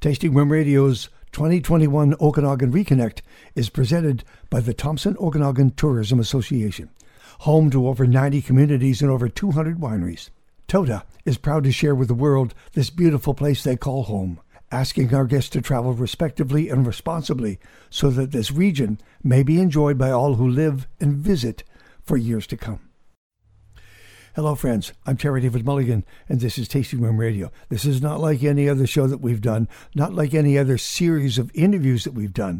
Tasting Room Radio's 2021 Okanagan Reconnect is presented by the Thompson Okanagan Tourism Association, home to over 90 communities and over 200 wineries. Tota is proud to share with the world this beautiful place they call home, asking our guests to travel respectively and responsibly so that this region may be enjoyed by all who live and visit for years to come. Hello, friends. I'm Terry David Mulligan, and this is Tasting Room Radio. This is not like any other show that we've done, not like any other series of interviews that we've done.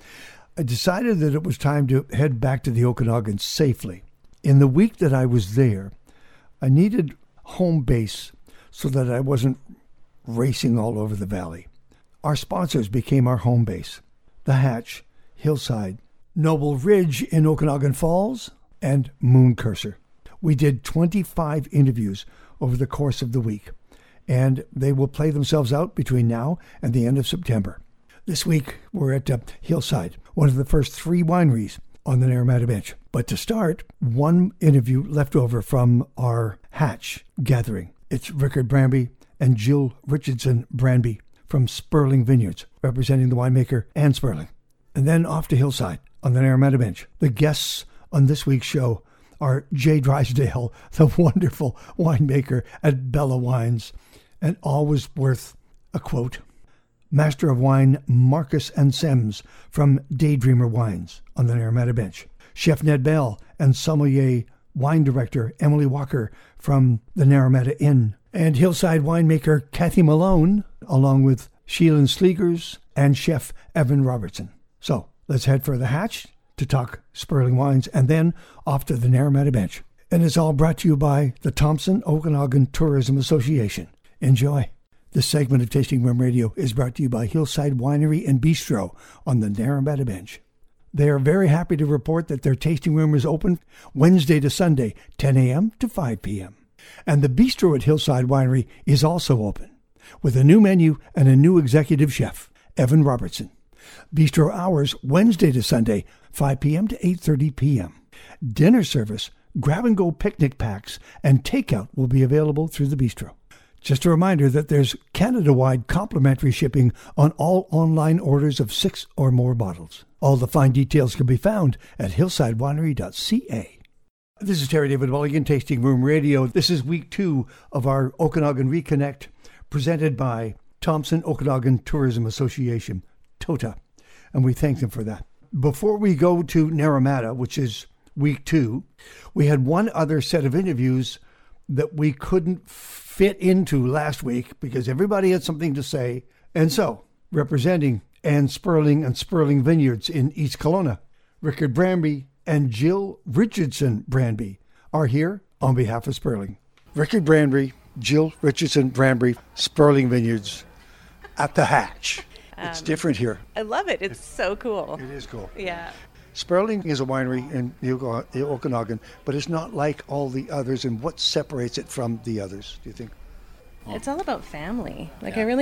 I decided that it was time to head back to the Okanagan safely. In the week that I was there, I needed home base so that I wasn't racing all over the valley. Our sponsors became our home base: The Hatch, Hillside, Noble Ridge in Okanagan Falls, and Moon Cursor. We did 25 interviews over the course of the week, and they will play themselves out between now and the end of September. This week, we're at Hillside, one of the first 3 wineries on the Naramata Bench. But to start, one interview left over from our Hatch gathering. It's Rickard Branby and Jill Richardson Branby from Sperling Vineyards, representing the winemaker Anne Sperling. And then off to Hillside on the Naramata Bench. The guests on this week's show are Jay Drysdale, the wonderful winemaker at Bella Wines, and always worth a quote. Master of Wine Marcus Ansems from Daydreamer Wines on the Naramata Bench. Chef Ned Bell and sommelier wine director Emily Walker from the Naramata Inn. And Hillside winemaker Kathy Malone, along with Sheelan Sleegers and Chef Evan Robertson. So let's head for the Hatch to talk Sperling Wines, and then off to the Naramata Bench. And it's all brought to you by the Thompson Okanagan Tourism Association. Enjoy. This segment of Tasting Room Radio is brought to you by Hillside Winery and Bistro on the Naramata Bench. They are very happy to report that their tasting room is open Wednesday to Sunday, 10 a.m. to 5 p.m. And the bistro at Hillside Winery is also open, with a new menu and a new executive chef, Evan Robertson. Bistro hours Wednesday to Sunday, 5 p.m. to 8:30 p.m. Dinner service, grab-and-go picnic packs, and takeout will be available through the bistro. Just a reminder that there's Canada-wide complimentary shipping on all online orders of 6 or more bottles. All the fine details can be found at hillsidewinery.ca. This is Terry David Mulligan, Tasting Room Radio. This is week 2 of our Okanagan Reconnect, presented by Thompson Okanagan Tourism Association, TOTA, and we thank them for that. Before we go to Naramata, which is week 2, we had one other set of interviews that we couldn't fit into last week because everybody had something to say. And so, representing Anne Sperling and Sperling Vineyards in East Kelowna, Rickard Branby and Jill Richardson Branby are here on behalf of Sperling. Rickard Branby, Jill Richardson Branby, Sperling Vineyards at the Hatch. It's different here. I love it. It's so cool. It is cool. Yeah. Sperling is a winery in the Okanagan, but it's not like all the others. And what separates it from the others, do you think? It's all about family.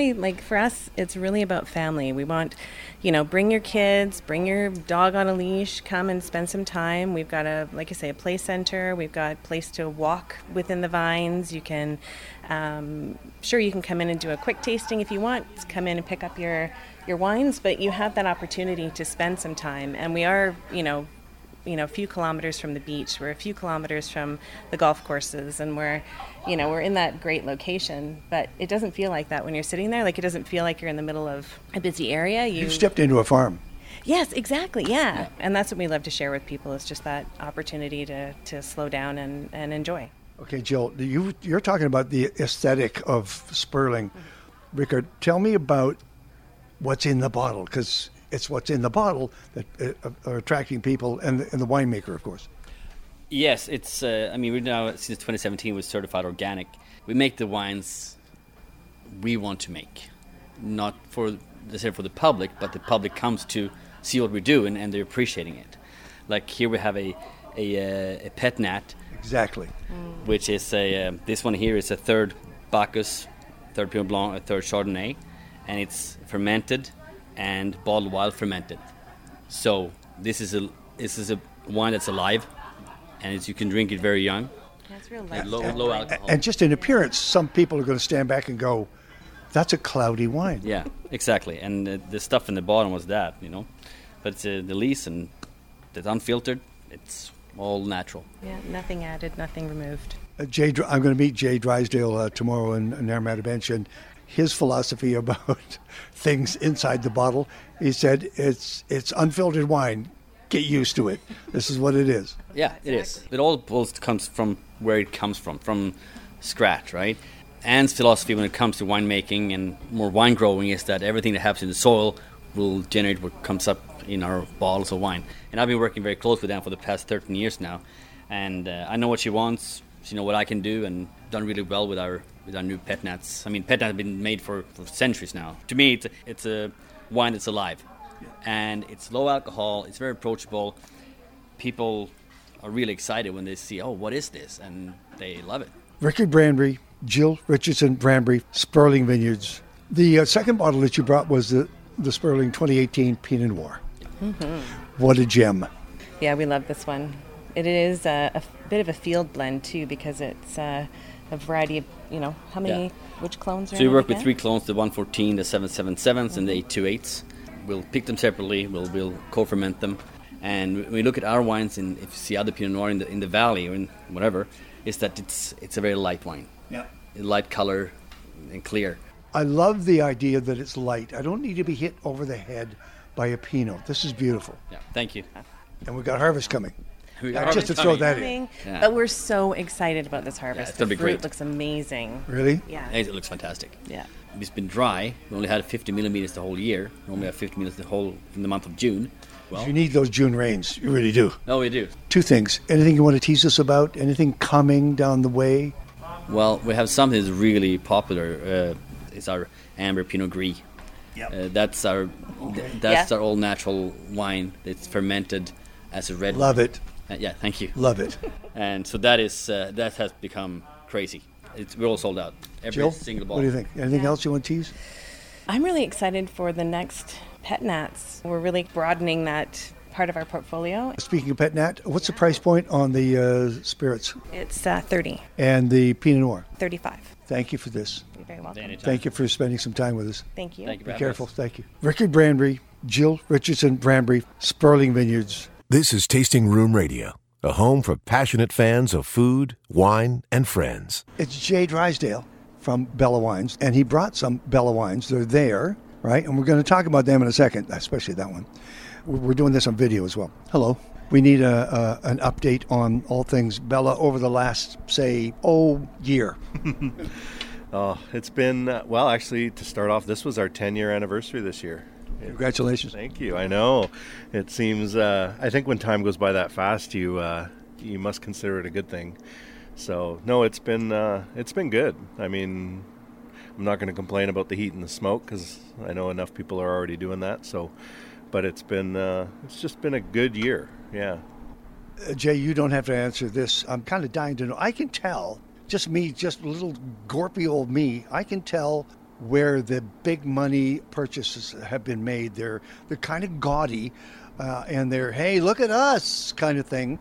For us, it's really about family. We want, bring your kids, bring your dog on a leash, come and spend some time. We've got a play center. We've got a place to walk within the vines. You can, you can come in and do a quick tasting if you want. Come in and pick up your wines, but you have that opportunity to spend some time. And we are, a few kilometers from the beach. We're a few kilometers from the golf courses, and we're in that great location. But it doesn't feel like that when you're sitting there. Like, it doesn't feel like you're in the middle of a busy area. You stepped into a farm. Yes, exactly. Yeah. And that's what we love to share with people, is just that opportunity to slow down and enjoy. Okay, Jill, you're talking about the aesthetic of Sperling. Mm-hmm. Rickard, tell me about what's in the bottle, because it's what's in the bottle that are attracting people, and the winemaker, of course. Yes, it's. We're now, since 2017, we're certified organic. We make the wines we want to make, not for the public, but the public comes to see what we do, and they're appreciating it. Like here, we have a Pet Nat. Exactly. Which is this one here is a third Bacchus, third Pinot Blanc, a third Chardonnay, and it's fermented and bottled while fermented. So this is a wine that's alive, and you can drink it very young. That's real light. Low alcohol. And just in appearance, some people are going to stand back and go, That's a cloudy wine. Yeah, exactly. And the stuff in the bottom was that, But it's the lees, and it's unfiltered. It's all natural. Yeah, nothing added, nothing removed. I'm going to meet Jay Drysdale tomorrow in Narmada Bench, and his philosophy about things inside the bottle, he said, it's unfiltered wine. Get used to it. This is what it is. Yeah, exactly. It is. It all comes from where it comes from scratch, right? Anne's philosophy when it comes to winemaking and more wine growing is that everything that happens in the soil will generate what comes up in our bottles of wine. And I've been working very close with Anne for the past 13 years now. And I know what she wants. She knows what I can do, and done really well with our new pet nats. I mean, pet nats have been made for centuries now. To me, it's a wine that's alive. And it's low alcohol, it's very approachable. People are really excited when they see, oh, what is this? And they love it. Rickard Branbury, Jill Richardson Branbury, Sperling Vineyards. The second bottle that you brought was the Sperling 2018 Pinot Noir. Mm-hmm. What a gem. Yeah, we love this one. It is a bit of a field blend, too, because it's a variety of, how many, which clones are in it? So we work with 3 clones, the 114, the 777s, and the 828s. We'll pick them separately. We'll co-ferment them, and when we look at our wines, and if you see other Pinot Noir in the valley or in whatever, is that it's a very light wine. Yeah, light color and clear. I love the idea that it's light. I don't need to be hit over the head by a Pinot. This is beautiful. Yeah, thank you. And we've got harvest coming. Just to throw that in. Yeah. But we're so excited about this harvest. Yeah, it's going to be great. It looks amazing. Really? Yeah. It looks fantastic. Yeah. It's been dry. We only had 50 millimeters the whole year. We only have 50 millimeters in the month of June. Well, you need those June rains. You really do. No, we do. 2 things. Anything you want to tease us about? Anything coming down the way? Well, we have something that's really popular. It's our Amber Pinot Gris. Yep. That's our all natural wine. It's fermented as a red wine. Love it. Yeah, thank you. Love it. And so that has become crazy. We're all sold out. Every Jill, single bottle. What do you think? Anything else you want to tease? I'm really excited for the next pet nats. We're really broadening that part of our portfolio. Speaking of pet nat, what's the price point on the spirits? It's 30. And the Pinot Noir? 35. Thank you for this. You're very welcome. Anytime. Thank you for spending some time with us. Thank you. Thank you. Be careful. Thank you. Rickard Branbury, Jill Richardson Branbury, Sperling Vineyards. This is Tasting Room Radio, a home for passionate fans of food, wine, and friends. It's Jay Drysdale from Bella Wines, and he brought some Bella Wines. They're there, right? And we're going to talk about them in a second, especially that one. We're doing this on video as well. Hello. We need an update on all things Bella over the last, say, year. It's been, actually, to start off, this was our 10-year anniversary this year. Congratulations. Thank you. I know. It seems, I think when time goes by that fast, you must consider it a good thing. So, no, it's been good. I mean, I'm not going to complain about the heat and the smoke because I know enough people are already doing that. So, but it's just been a good year. Yeah. Jay, you don't have to answer this. I'm kind of dying to know. I can tell, just little gorpy old me, I can tell where the big money purchases have been made. They're kind of gaudy, and they're, hey, look at us kind of thing.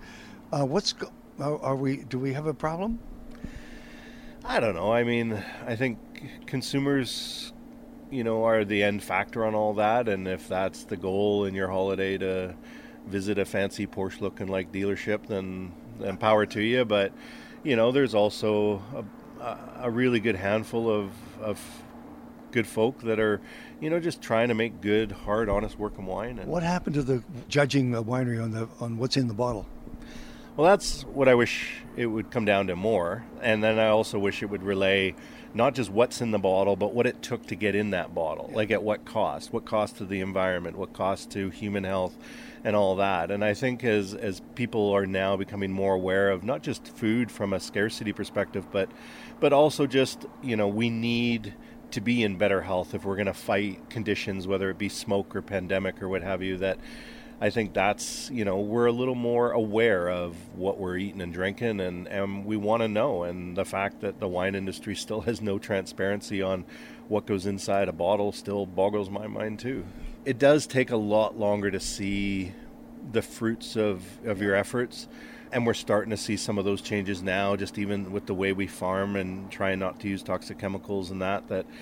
Do we have a problem? I don't know. I mean, I think consumers, are the end factor on all that. And if that's the goal in your holiday to visit a fancy Porsche looking like dealership, then power to you. But, there's also a really good handful of good folk that are, just trying to make good, hard, honest working wine. And what happened to the judging the winery on what's in the bottle? Well, that's what I wish it would come down to more. And then I also wish it would relay not just what's in the bottle, but what it took to get in that bottle. Like at what cost to the environment, what cost to human health and all that. And I think as people are now becoming more aware of not just food from a scarcity perspective, but also just, we need to be in better health if we're going to fight conditions, whether it be smoke or pandemic or what have you, that I think that's, we're a little more aware of what we're eating and drinking, and we want to know. And the fact that the wine industry still has no transparency on what goes inside a bottle still boggles my mind too. It does take a lot longer to see the fruits of your efforts, and we're starting to see some of those changes now, just even with the way we farm and trying not to use toxic chemicals and that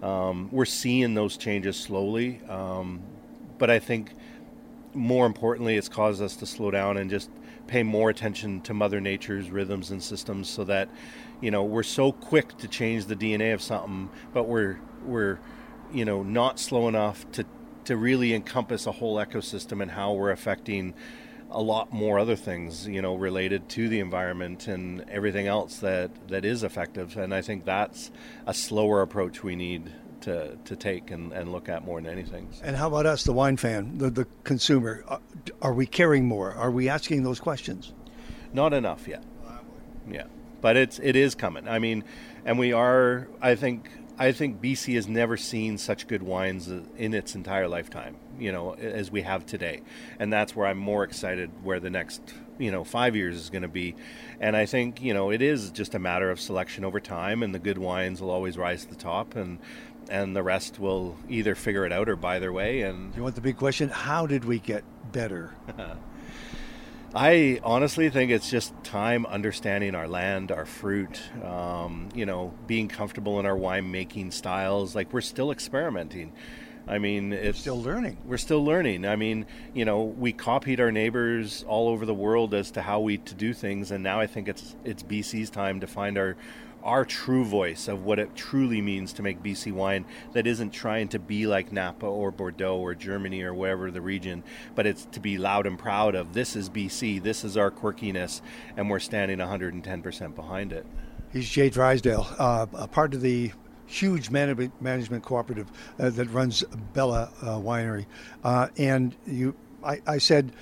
We're seeing those changes slowly, but I think more importantly, it's caused us to slow down and just pay more attention to Mother Nature's rhythms and systems, so that, we're so quick to change the DNA of something, but we're not slow enough to really encompass a whole ecosystem and how we're affecting a lot more other things, related to the environment and everything else that is effective. And I think that's a slower approach we need to take and look at more than anything. And how about us, the wine fan, the consumer? Are we caring more? Are we asking those questions? Not enough yet. Yeah, but it is coming. I mean, and we are. I think BC has never seen such good wines in its entire lifetime, as we have today. And that's where I'm more excited where the next, 5 years is going to be. And I think, it is just a matter of selection over time, and the good wines will always rise to the top, and the rest will either figure it out or buy their way. And you want the big question? How did we get better? I honestly think it's just time understanding our land, our fruit, being comfortable in our winemaking styles. Like, we're still experimenting. I mean, it's still learning. We're still learning. I mean, we copied our neighbors all over the world as to how we to do things, and now I think it's BC's time to find our true voice of what it truly means to make BC wine that isn't trying to be like Napa or Bordeaux or Germany or wherever the region, but it's to be loud and proud of, this is BC, this is our quirkiness, and we're standing 110% behind it. He's Jay Drysdale, a part of the huge management cooperative that runs Bella Winery. And I said,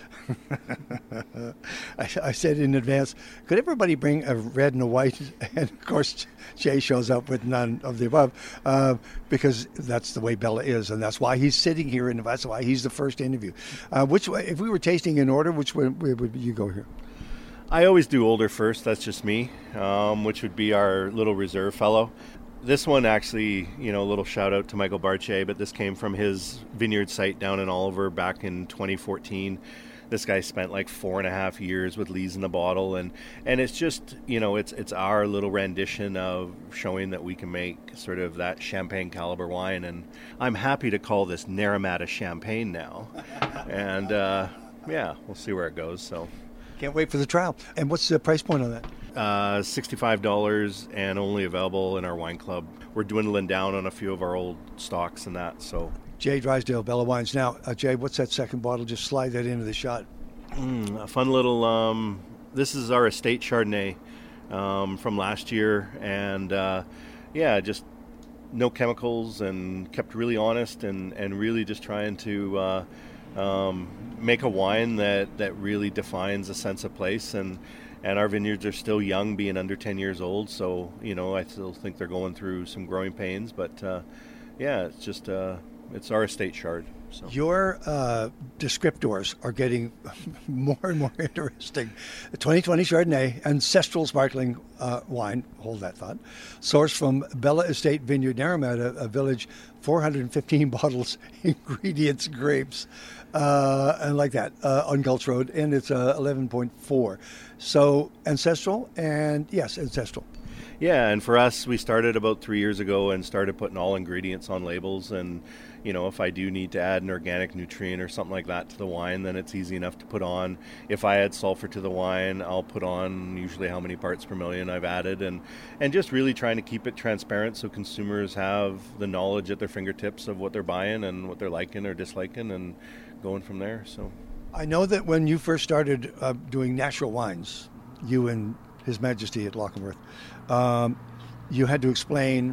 I said in advance, could everybody bring a red and a white? And of course, Jay shows up with none of the above, because that's the way Bella is, and that's why he's sitting here, and that's why he's the first interview. Which way, if we were tasting in order, which way would you go here? I always do older first. That's just me, which would be our little reserve fellow. This one actually, a little shout out to Michael Barche, but this came from his vineyard site down in Oliver back in 2014. This guy spent like 4.5 years with Lees in the bottle, and it's just, it's our little rendition of showing that we can make sort of that champagne caliber wine, and I'm happy to call this Naramata Champagne now. And we'll see where it goes. So can't wait for the trial. And what's the price point on that? $65 and only available in our wine club. We're dwindling down on a few of our old stocks and that. So Jay Drysdale, Bella Wines. Now, Jay, what's that second bottle? Just slide that into the shot. A fun little. This is our estate Chardonnay from last year, and just no chemicals, and kept really honest, and really just trying to make a wine that really defines a sense of place. And our vineyards are still young, being under 10 years old. So, I still think they're going through some growing pains. But, it's just, it's our estate Chard. So. Your descriptors are getting more and more interesting. The 2020 Chardonnay, ancestral sparkling wine, hold that thought, sourced from Bella Estate Vineyard, Naramata, a village, 415 bottles, ingredients, grapes, and like that, on Gulch Road, and it's 11.4. So ancestral, and yes, ancestral. Yeah, and for us, we started about 3 years ago and started putting all ingredients on labels. And, if I do need to add an organic nutrient or something like that to the wine, then it's easy enough to put on. If I add sulfur to the wine, I'll put on usually how many parts per million I've added. And just really trying to keep it transparent so consumers have the knowledge at their fingertips of what they're buying and what they're liking or disliking, and going from there. So I know that when you first started doing natural wines, you and His Majesty at Lochinworth, you had to explain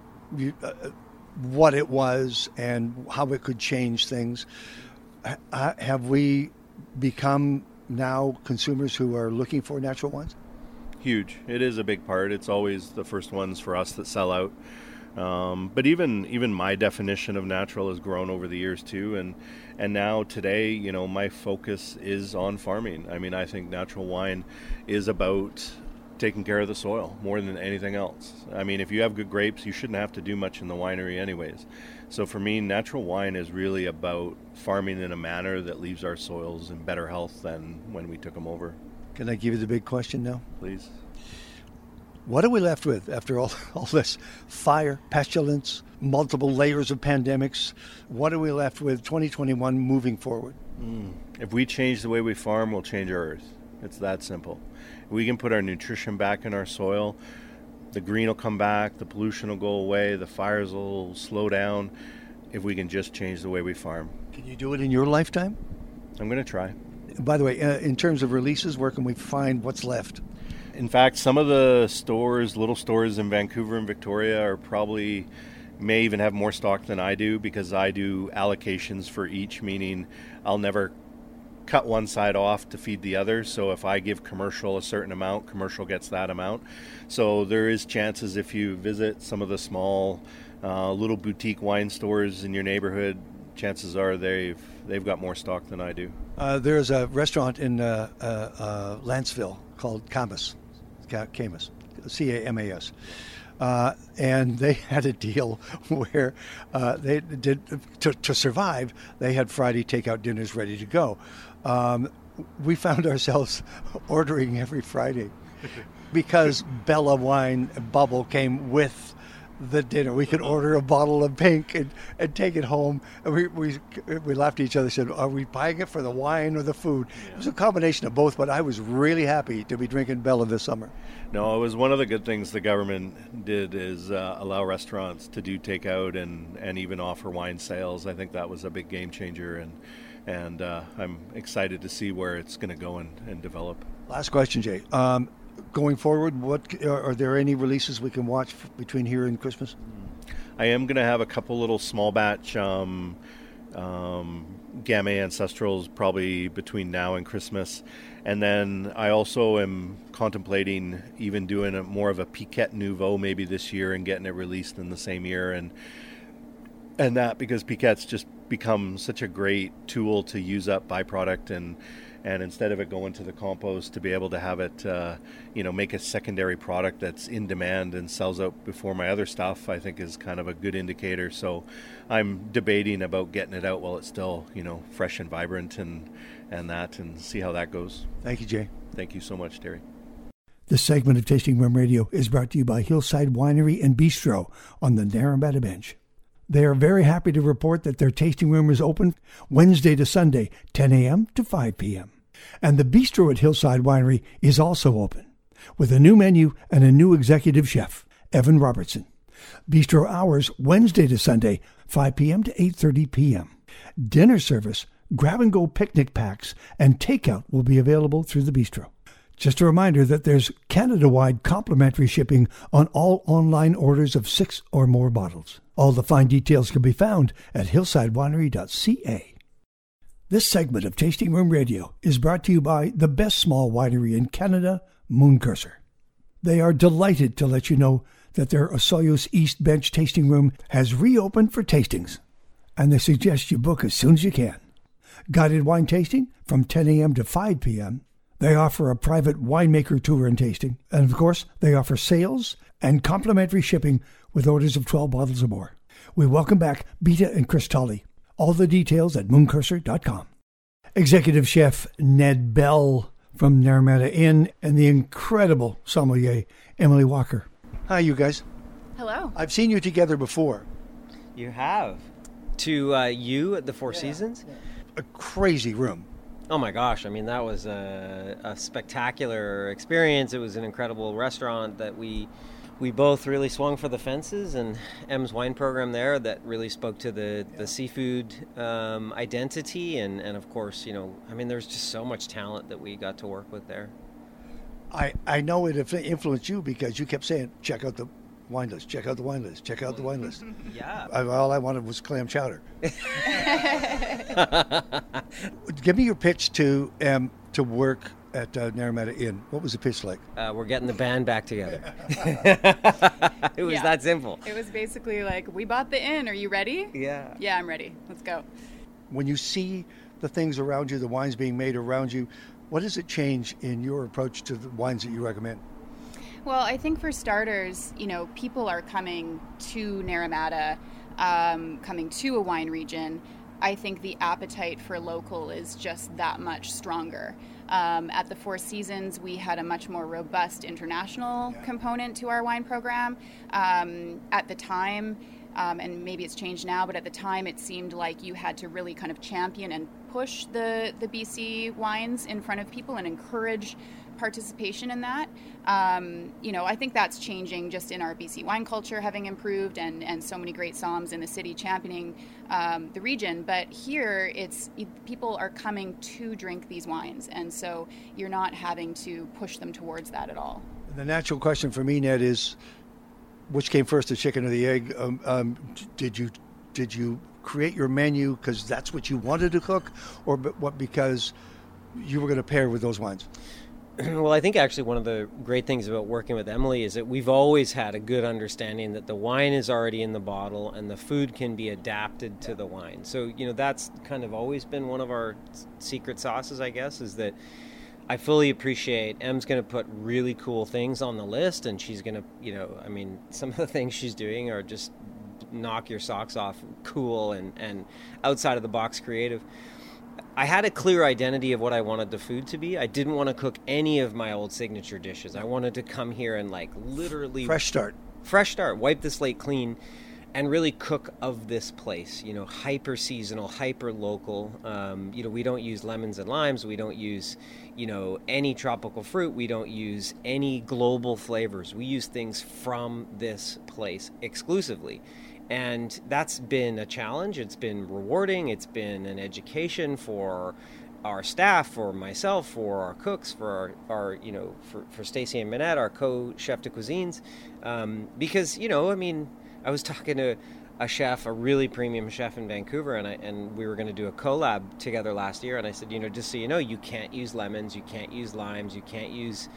what it was and how it could change things. Have we become now consumers who are looking for natural wines? Huge. It is a big part. It's always the first ones for us that sell out. But even my definition of natural has grown over the years too, and now today, my focus is on farming. I mean, I think natural wine is about taking care of the soil more than anything else. I mean, if you have good grapes, you shouldn't have to do much in the winery anyways. So for me, natural wine is really about farming in a manner that leaves our soils in better health than when we took them over. Can I give you the big question now? Please. What are we left with after all this fire, pestilence, multiple layers of pandemics? What are we left with 2021 moving forward? If we change the way we farm, we'll change our earth. It's that simple. If we can put our nutrition back in our soil, the green will come back, the pollution will go away, the fires will slow down, if we can just change the way we farm. Can you do it in your lifetime? I'm going to try. By the way, in terms of releases, where can we find what's left? In fact, some of the stores, little stores in Vancouver and Victoria are probably may even have more stock than I do, because I do allocations for each, meaning I'll never cut one side off to feed the other. So if I give commercial a certain amount, commercial gets that amount. So there is chances if you visit some of the small little boutique wine stores in your neighborhood, chances are they've got more stock than I do. There's a restaurant in Lanceville called Camas, C-A-M-A-S. And they had a deal where they did to survive. They had Friday takeout dinners ready to go. We found ourselves ordering every Friday because Bella Wine Bubble came with the dinner. We could order a bottle of pink and take it home. And we laughed at each other, said, are we buying it for the wine or the food? Yeah. It was a combination of both, but I was really happy to be drinking Bella this summer. No, it was one of the good things the government did is allow restaurants to do takeout and even offer wine sales. I think that was a big game changer, and I'm excited to see where it's going to go and develop. Last question, Jay. Going forward, what are there any releases we can watch between here and Christmas? I am going to have a couple little small batch Gamay Ancestrals probably between now and Christmas. And then I also am contemplating even doing more of a Piquette Nouveau maybe this year and getting it released in the same year. And that because Piquette's just become such a great tool to use up byproduct and instead of it going to the compost, to be able to have it, make a secondary product that's in demand and sells out before my other stuff, I think is kind of a good indicator. So I'm debating about getting it out while it's still, fresh and vibrant and see how that goes. Thank you, Jay. Thank you so much, Terry. This segment of Tasting Room Radio is brought to you by Hillside Winery and Bistro on the Naramata Bench. They are very happy to report that their tasting room is open Wednesday to Sunday, 10 a.m. to 5 p.m. And the bistro at Hillside Winery is also open, with a new menu and a new executive chef, Evan Robertson. Bistro hours Wednesday to Sunday, 5 p.m. to 8:30 p.m. Dinner service, grab-and-go picnic packs, and takeout will be available through the bistro. Just a reminder that there's Canada-wide complimentary shipping on all online orders of 6 or more bottles. All the fine details can be found at hillsidewinery.ca. This segment of Tasting Room Radio is brought to you by the best small winery in Canada, Mooncurser. They are delighted to let you know that their Osoyoos East Bench tasting room has reopened for tastings, and they suggest you book as soon as you can. Guided wine tasting from 10 a.m. to 5 p.m. They offer a private winemaker tour and tasting, and of course, they offer sales and complimentary shipping with orders of 12 bottles or more. We welcome back Beta and Chris Tolley. All the details at mooncurser.com. Executive Chef Ned Bell from Naramata Inn and the incredible sommelier Emily Walker. Hi, you guys. Hello. I've seen you together before. You have. To you at the Four Seasons? Yeah. A crazy room. Oh my gosh, I mean, that was a spectacular experience. It was an incredible restaurant that we both really swung for the fences, and M's wine program there that really spoke to the seafood identity, and of course, there's just so much talent that we got to work with there. I know it influenced you because you kept saying, check out the wine list, check out the wine list, check out the wine list. Yeah. All I wanted was clam chowder. Give me your pitch to work at Naramata Inn. What was the pitch like? We're getting the band back together. It was that simple. It was basically like, we bought the inn. Are you ready? Yeah. Yeah, I'm ready. Let's go. When you see the things around you, the wines being made around you, what does it change in your approach to the wines that you recommend? Well, I think for starters, people are coming to Naramata, coming to a wine region I think the appetite for local is just that much stronger. At the Four Seasons, we had a much more robust international component to our wine program. At the time, and maybe it's changed now, but at the time it seemed like you had to really kind of champion and push the BC wines in front of people and encourage participation in that. I think that's changing just in our BC wine culture having improved, and so many great somms in the city championing the region. But here, people are coming to drink these wines, and so you're not having to push them towards that at all. The natural question for me, Ned, is which came first, the chicken or the egg? Did you create your menu because that's what you wanted to cook, or what because you were going to pair with those wines? Well, I think actually one of the great things about working with Emily is that we've always had a good understanding that the wine is already in the bottle and the food can be adapted to the wine. So, that's kind of always been one of our secret sauces, I guess, is that I fully appreciate Em's going to put really cool things on the list, and she's going to, some of the things she's doing are just knock your socks off, cool and outside of the box creative. I had a clear identity of what I wanted the food to be. I didn't want to cook any of my old signature dishes. I wanted to come here and literally fresh start, wipe the slate clean, and really cook of this place. Hyper seasonal, hyper local. We don't use lemons and limes. We don't use, any tropical fruit. We don't use any global flavors. We use things from this place exclusively. And that's been a challenge. It's been rewarding. It's been an education for our staff, for myself, for our cooks, for our for Stacey and Minette, our co-chef de cuisines. Because, I was talking to a chef, a really premium chef in Vancouver, and we were going to do a collab together last year. And I said, just so you know, you can't use lemons, you can't use limes, you can't use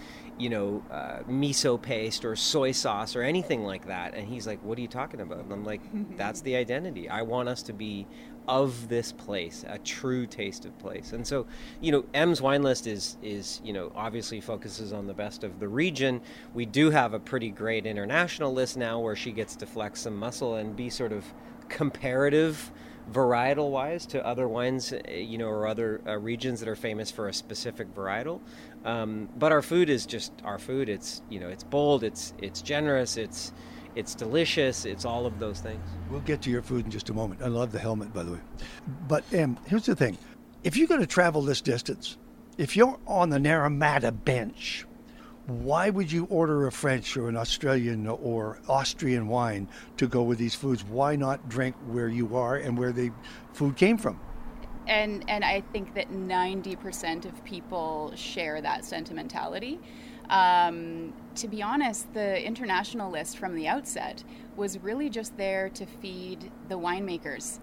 miso paste or soy sauce or anything like that. And he's like, what are you talking about? And I'm like, that's the identity. I want us to be of this place, a true taste of place. And so, Em's wine list is obviously focuses on the best of the region. We do have a pretty great international list now where she gets to flex some muscle and be sort of comparative varietal wise to other wines, or other regions that are famous for a specific varietal. But our food is just our food. It's, it's bold, it's generous, it's delicious, it's all of those things. We'll get to your food in just a moment. I love the helmet, by the way. But here's the thing. If you're going to travel this distance, if you're on the Naramata bench, why would you order a French or an Australian or Austrian wine to go with these foods? Why not drink where you are and where the food came from? And I think that 90% of people share that sentimentality. To be honest, the international list from the outset was really just there to feed the winemakers.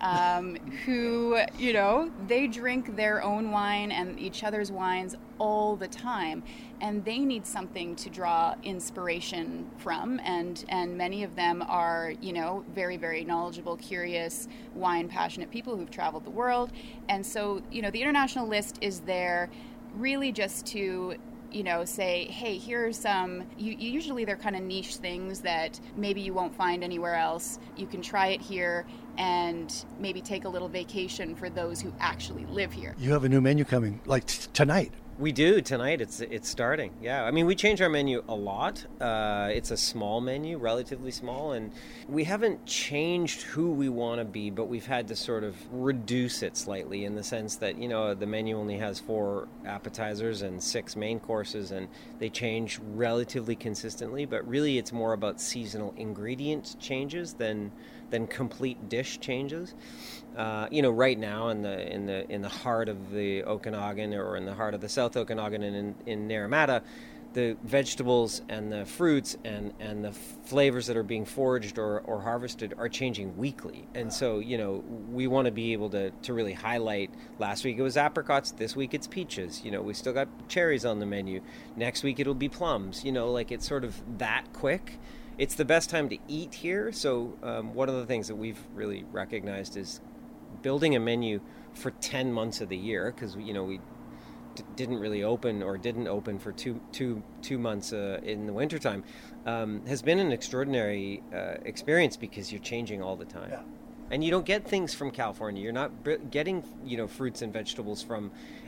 Who, they drink their own wine and each other's wines all the time, and they need something to draw inspiration from, and many of them are, very, very knowledgeable, curious, wine passionate people who've traveled the world. And so, the international list is there really just to say, hey, here's some, usually they're kind of niche things that maybe you won't find anywhere else. You can try it here and maybe take a little vacation for those who actually live here. You have a new menu coming, tonight. We do tonight. It's starting. Yeah, we change our menu a lot. It's a small menu, relatively small, and we haven't changed who we want to be, but we've had to sort of reduce it slightly in the sense that the menu only has 4 appetizers and 6 main courses, and they change relatively consistently. But really, it's more about seasonal ingredient changes than complete dish changes. Right now in the heart of the Okanagan, or in the heart of the South Okanagan and in Naramata, the vegetables and the fruits and the flavors that are being foraged or harvested are changing weekly. And so, we want to be able to really highlight. Last week it was apricots, this week it's peaches. We still got cherries on the menu. Next week it'll be plums. It's sort of that quick. It's the best time to eat here. So one of the things that we've really recognized is building a menu for 10 months of the year, because we didn't really open, or didn't open for two months in the wintertime, has been an extraordinary experience, because you're changing all the time. Yeah. And you don't get things from California. You're not getting, fruits and vegetables from,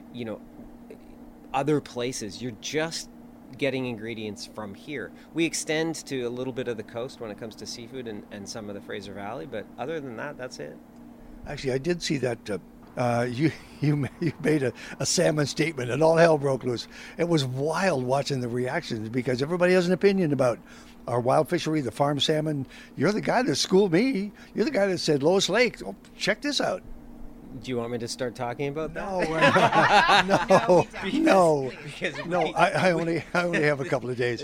other places. You're just getting ingredients from here. We extend to a little bit of the coast when it comes to seafood and some of the Fraser Valley, but other than that, that's it. Actually, I did see that you made a salmon statement and all hell broke loose. It was wild watching the reactions because everybody has an opinion about our wild fishery, the farm salmon. You're the guy that schooled me. You're the guy that said, Lois Lake, check this out. Do you want me to start talking about that? No. I only have a couple of days.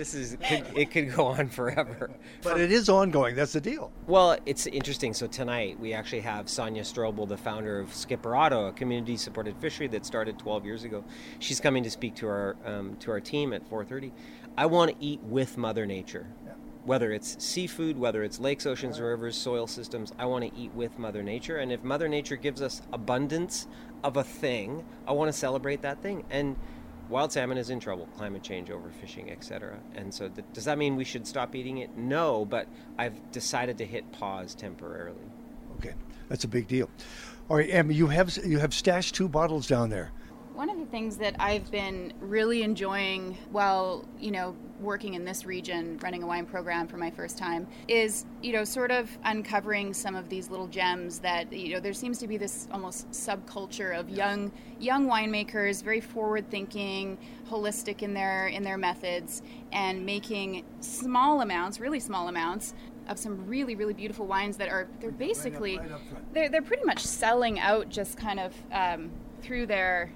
It could go on forever. But it is ongoing. That's the deal. Well, it's interesting. So tonight we actually have Sonia Strobel, the founder of Skipperado, a community-supported fishery that started 12 years ago. She's coming to speak to our team at 4:30. I want to eat with Mother Nature. Whether it's seafood, whether it's lakes, oceans, rivers, soil systems, I want to eat with Mother Nature. And if Mother Nature gives us abundance of a thing, I want to celebrate that thing. And wild salmon is in trouble, climate change, overfishing, etc. And so does that mean we should stop eating it? No, but I've decided to hit pause temporarily. Okay, that's a big deal. All right, Em, you have stashed 2 bottles down there. One of the things that I've been really enjoying while, working in this region, running a wine program for my first time, is, sort of uncovering some of these little gems that, there seems to be this almost subculture of young winemakers, very forward-thinking, holistic in their methods, and making really small amounts of some really, really beautiful wines that they're basically, they're pretty much selling out just kind of through their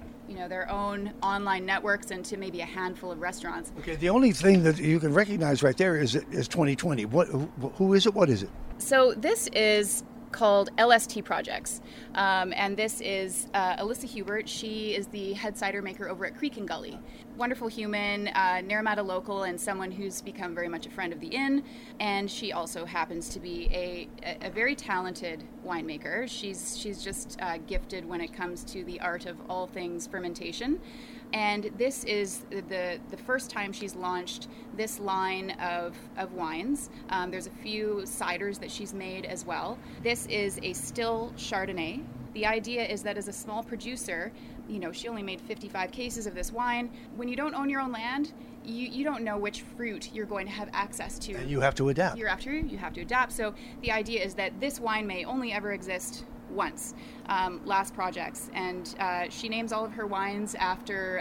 own online networks and to maybe a handful of restaurants. Okay, the only thing that you can recognize right there is 2020. Who is it? What is it? So this is called LST Projects, and this is Alyssa Hubert. She is the head cider maker over at Creek and Gully. Wonderful human, Naramata local, and someone who's become very much a friend of the inn. And she also happens to be a very talented winemaker. She's just gifted when it comes to the art of all things fermentation. And this is the first time she's launched this line of wines. There's a few ciders that she's made as well. This is a still Chardonnay. The idea is that as a small producer, she only made 55 cases of this wine. When you don't own your own land, you don't know which fruit you're going to have access to. And you have to adapt. You have to adapt. So the idea is that this wine may only ever exist once. Last projects, and she names all of her wines after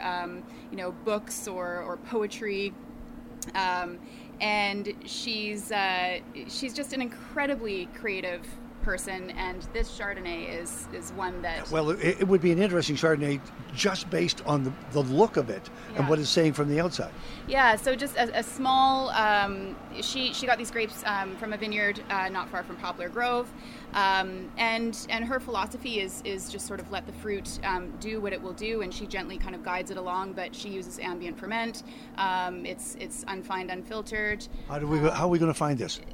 books or poetry, and she's just an incredibly creative person, and this Chardonnay is one that... Well, it would be an interesting Chardonnay just based on the look of it and what it's saying from the outside. Yeah, so just a small... She got these grapes from a vineyard not far from Poplar Grove, and her philosophy is just sort of let the fruit do what it will do, and she gently kind of guides it along, but she uses ambient ferment. It's unfined, unfiltered. How are we going to find this?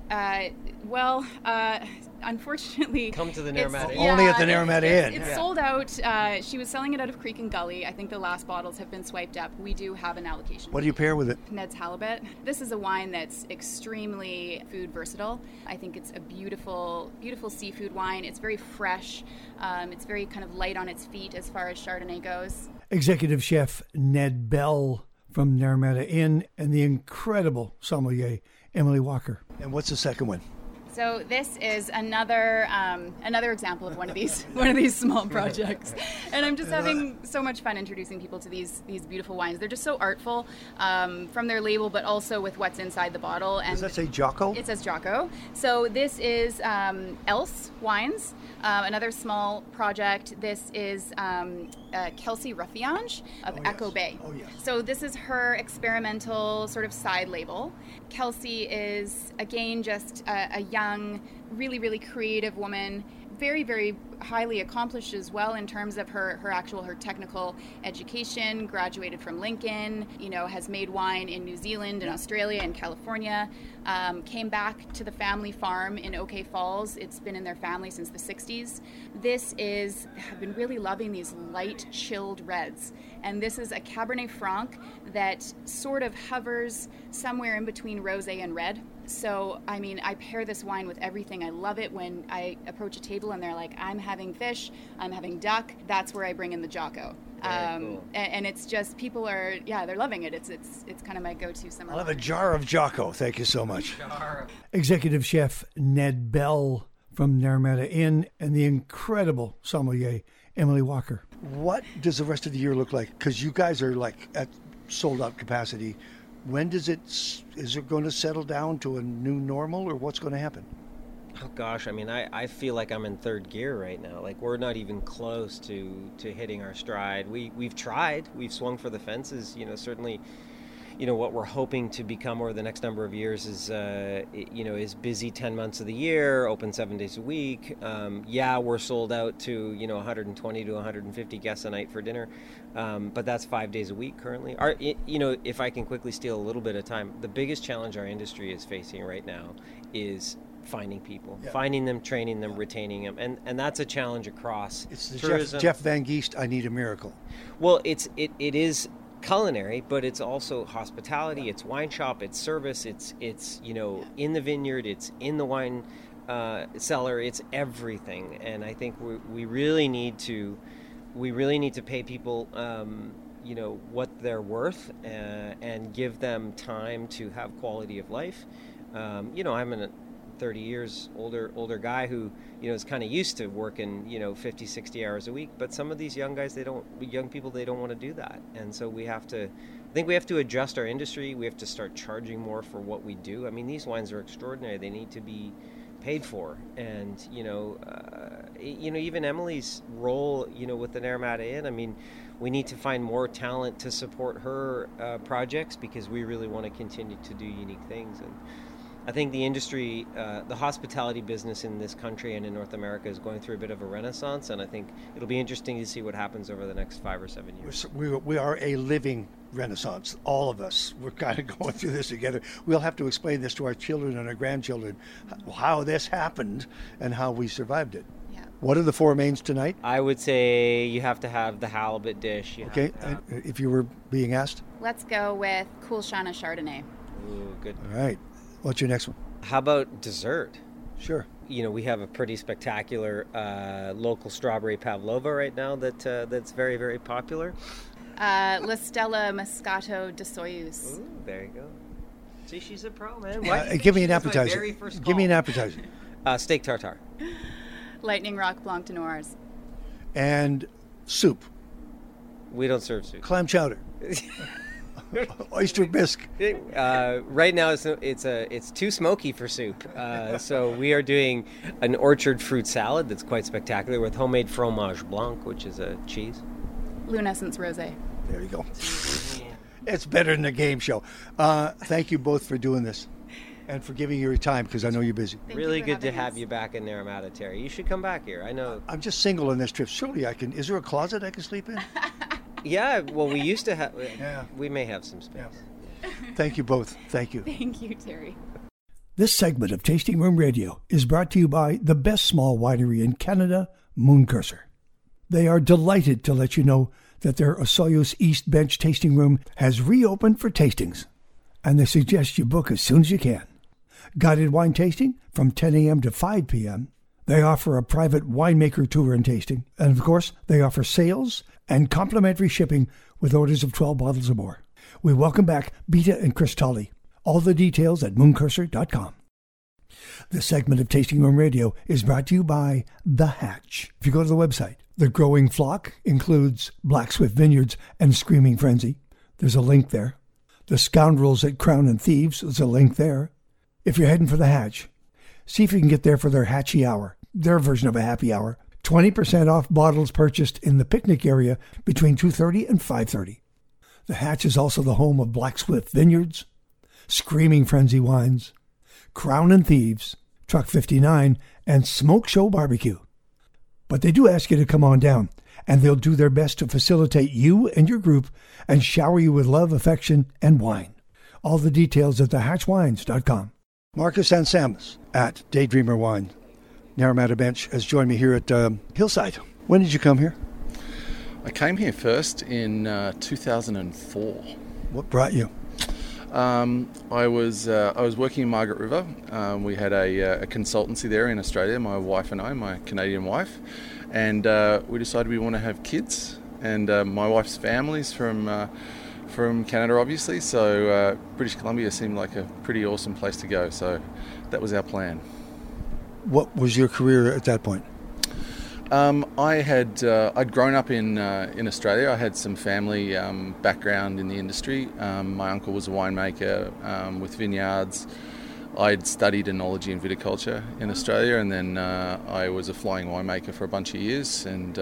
Unfortunately, come to the Naramata Inn. Only at the Naramata Inn. It's sold out. She was selling it out of Creek and Gully. I think the last bottles have been swiped up. We do have an allocation. What do you pair with it? Ned's Halibut. This is a wine that's extremely food versatile. I think it's a beautiful, beautiful seafood wine. It's very fresh. It's very kind of light on its feet as far as Chardonnay goes. Executive Chef Ned Bell from Naramata Inn and the incredible sommelier Emily Walker. And what's the second one? So this is another example of one of these small projects, and I'm just having so much fun introducing people to these beautiful wines. They're just so artful from their label, but also with what's inside the bottle. And does that say Jocko? It says Jocko. So this is Else Wines, another small project. This is Kelsey Ruffiange of Echo Bay. Oh, yes. So this is her experimental sort of side label. Kelsey is, again, just a young, really, really creative woman, very, very highly accomplished as well in terms of her technical education, graduated from Lincoln, has made wine in New Zealand and Australia and California, came back to the family farm in OK Falls. It's been in their family since the 60s. I've been really loving these light chilled reds. And this is a Cabernet Franc that sort of hovers somewhere in between rosé and red. So, I pair this wine with everything. I love it when I approach a table and they're like, I'm having fish, I'm having duck. That's where I bring in the Jocko. Cool. And it's just, people are, they're loving it. It's kind of my go-to summer. I'll have a jar of Jocko. Thank you so much. Executive Chef Ned Bell from Naramata Inn and the incredible sommelier Emily Walker. What does the rest of the year look like? Because you guys are like at sold out capacity. When is it going to settle down to a new normal, or what's going to happen? Oh gosh, I feel like I'm in third gear right now. Like, we're not even close to hitting our stride. We've tried. We've swung for the fences. Certainly, what we're hoping to become over the next number of years is busy 10 months of the year, open 7 days a week. We're sold out to 120 to 150 guests a night for dinner, but that's 5 days a week currently. If I can quickly steal a little bit of time, the biggest challenge our industry is facing right now is finding people, finding them, training them, retaining them, and that's a challenge across it's the tourism. Jeff Van Geest, I Need a Miracle. Well, it is culinary, but it's also hospitality, it's wine shop, it's service, it's in the vineyard, it's in the wine cellar, it's everything. And I think we really need to pay people what they're worth, and give them time to have quality of life. I'm a 30 years older guy who is kind of used to working 50, 60 hours a week, but some of these young people they don't want to do that. And so we have to adjust our industry. We have to start charging more for what we do. These wines are extraordinary. They need to be paid for. And even Emily's role with the Naramata Inn, we need to find more talent to support her projects, because we really want to continue to do unique things. And I think the industry, the hospitality business in this country and in North America is going through a bit of a renaissance, and I think it'll be interesting to see what happens over the next 5 or 7 years. We are a living renaissance, all of us. We're kind of going through this together. We'll have to explain this to our children and our grandchildren, how this happened and how we survived it. Yeah. What are the four mains tonight? I would say you have to have the halibut dish. Okay, if you were being asked? Let's go with Coolshana Chardonnay. Ooh, good. All right. What's your next one? How about dessert? Sure. We have a pretty spectacular local strawberry pavlova right now that's very, very popular. La Stella Moscato de Soyuz. Ooh, there you go. See, she's a pro, man. Give me an appetizer. Give me an appetizer. Steak tartare. Lightning Rock Blanc de Noirs. And soup. We don't serve soup. Clam chowder. Oyster bisque. Right now it's too smoky for soup. So we are doing an orchard fruit salad that's quite spectacular with homemade fromage blanc, which is a cheese. Lunescence rosé. There you go. It's better than a game show. Thank you both for doing this and for giving your time, because I know you're busy. Really good to have you back in Naramata, Terry. You should come back here. I know. I'm just single on this trip. Surely I can. Is there a closet I can sleep in? Yeah, well, we used to have. Yeah. We may have some space. Yeah. Thank you both. Thank you. Thank you, Terry. This segment of Tasting Room Radio is brought to you by the best small winery in Canada, Mooncurser. They are delighted to let you know that their Osoyoos East Bench tasting room has reopened for tastings, and they suggest you book as soon as you can. Guided wine tasting from 10 a.m. to 5 p.m. They offer a private winemaker tour and tasting, and of course, they offer sales and complimentary shipping with orders of 12 bottles or more. We welcome back Beta and Chris Tolley. All the details at mooncurser.com. This segment of Tasting Room Radio is brought to you by The Hatch. If you go to the website, The Growing Flock includes Black Swift Vineyards and Screaming Frenzy. There's a link there. The Scoundrels at Crown and Thieves, there's a link there. If you're heading for The Hatch, see if you can get there for their Hatchy Hour, their version of a happy hour. 20% off bottles purchased in the picnic area between 2:30 and 5:30. The Hatch is also the home of Black Swift Vineyards, Screaming Frenzy Wines, Crown and Thieves, Truck 59, and Smoke Show Barbecue. But they do ask you to come on down, and they'll do their best to facilitate you and your group and shower you with love, affection, and wine. All the details at thehatchwines.com. Marcus Ansamas at Daydreamer Wine. Naramata Bench has joined me here at Hillside. When did you come here? I came here first in 2004. What brought you? I was working in Margaret River. We had a consultancy there in Australia, my wife and I, my Canadian wife, and we decided we want to have kids. And my wife's family's from Canada, obviously, so British Columbia seemed like a pretty awesome place to go. So that was our plan. What was your career at that point? I'd grown up in Australia. I had some family background in the industry. My uncle was a winemaker with vineyards. I'd studied enology and viticulture in Australia, and then I was a flying winemaker for a bunch of years, and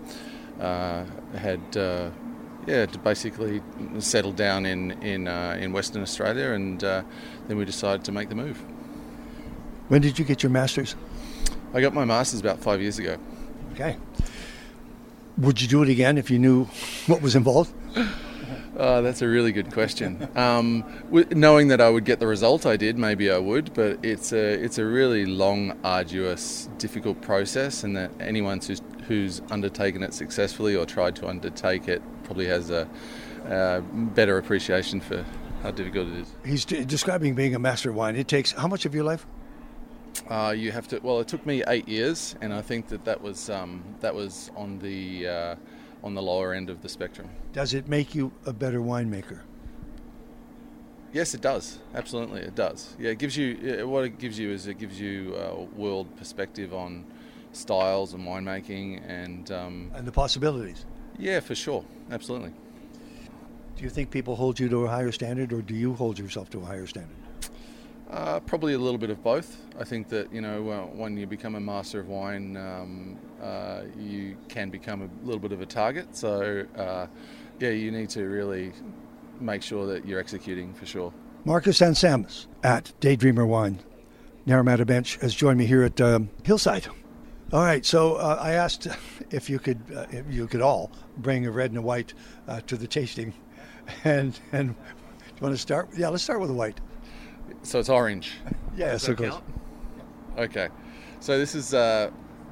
basically settled down in Western Australia, and then we decided to make the move. When did you get your master's? I got my master's about 5 years ago. Okay. Would you do it again if you knew what was involved? That's a really good question. Knowing that I would get the result I did, maybe I would, but it's a really long, arduous, difficult process, and that anyone who's undertaken it successfully or tried to undertake it probably has a better appreciation for how difficult it is. He's describing being a master of wine. It takes how much of your life? You have to. Well, it took me 8 years, and I think that was on the lower end of the spectrum. Does it make you a better winemaker? Yes, it does. Absolutely, it does. Yeah, it gives you what it gives you is it gives you a world perspective on styles and winemaking and the possibilities. Yeah, for sure. Absolutely. Do you think people hold you to a higher standard, or do you hold yourself to a higher standard? Probably a little bit of both. I think that, when you become a master of wine, you can become a little bit of a target. So, you need to really make sure that you're executing for sure. Marcus Ansamas at Daydreamer Wine. Naramata Bench has joined me here at Hillside. All right, so I asked if you could all bring a red and a white to the tasting, and do you want to start? Yeah, let's start with a white. So it's orange. Yes, of course. Okay, so this is our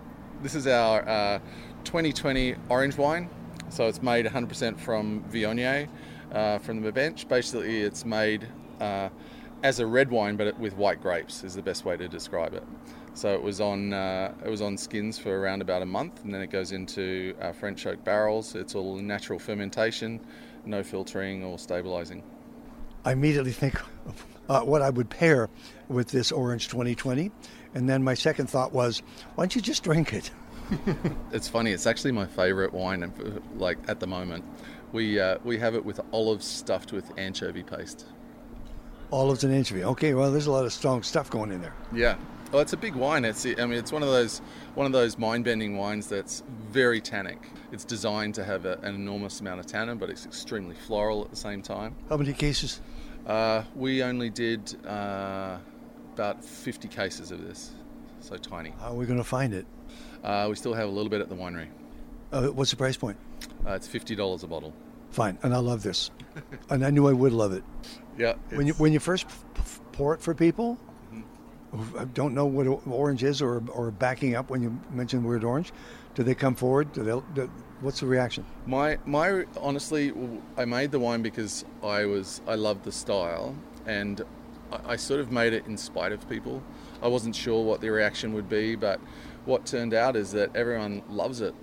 2020 orange wine. So it's made 100% from Viognier, from the bench. Basically, it's made as a red wine, but with white grapes is the best way to describe it. So it was on skins for around about a month, and then it goes into French oak barrels. It's all natural fermentation, no filtering or stabilizing. I immediately think of what I would pair with this Orange 2020, and then my second thought was, why don't you just drink it? It's funny. It's actually my favorite wine, like at the moment. We have it with olives stuffed with anchovy paste. Olives and anchovy. Okay, well, there's a lot of strong stuff going in there. Yeah. Well, it's a big wine. It's one of those mind-bending wines that's very tannic. It's designed to have an enormous amount of tannin, but it's extremely floral at the same time. How many cases? We only did about 50 cases of this, so tiny. How are we going to find it? We still have a little bit at the winery. What's the price point? It's $50 a bottle. Fine, and I love this, and I knew I would love it. Yeah. When you first pour it for people who don't know what orange is or backing up when you mention the word orange, do they come forward? What's the reaction? My honestly, I made the wine because I loved the style, and I sort of made it in spite of people. I wasn't sure what the reaction would be, but what turned out is that everyone loves it.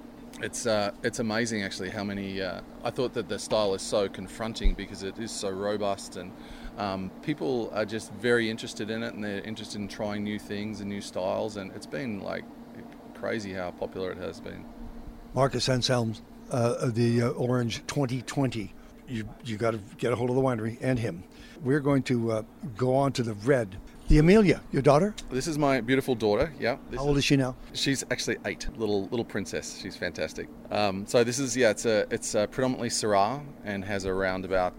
It's amazing actually how many. I thought that the style is so confronting because it is so robust, and people are just very interested in it, and they're interested in trying new things and new styles, and it's been like crazy how popular it has been. Marcus Anselms, the Orange 2020. You got to get a hold of the winery and him. We're going to go on to the red. The Amelia, your daughter? This is my beautiful daughter. Yeah. How old is she now? She's actually 8. Little princess. She's fantastic. So this is it's predominantly Syrah and has around about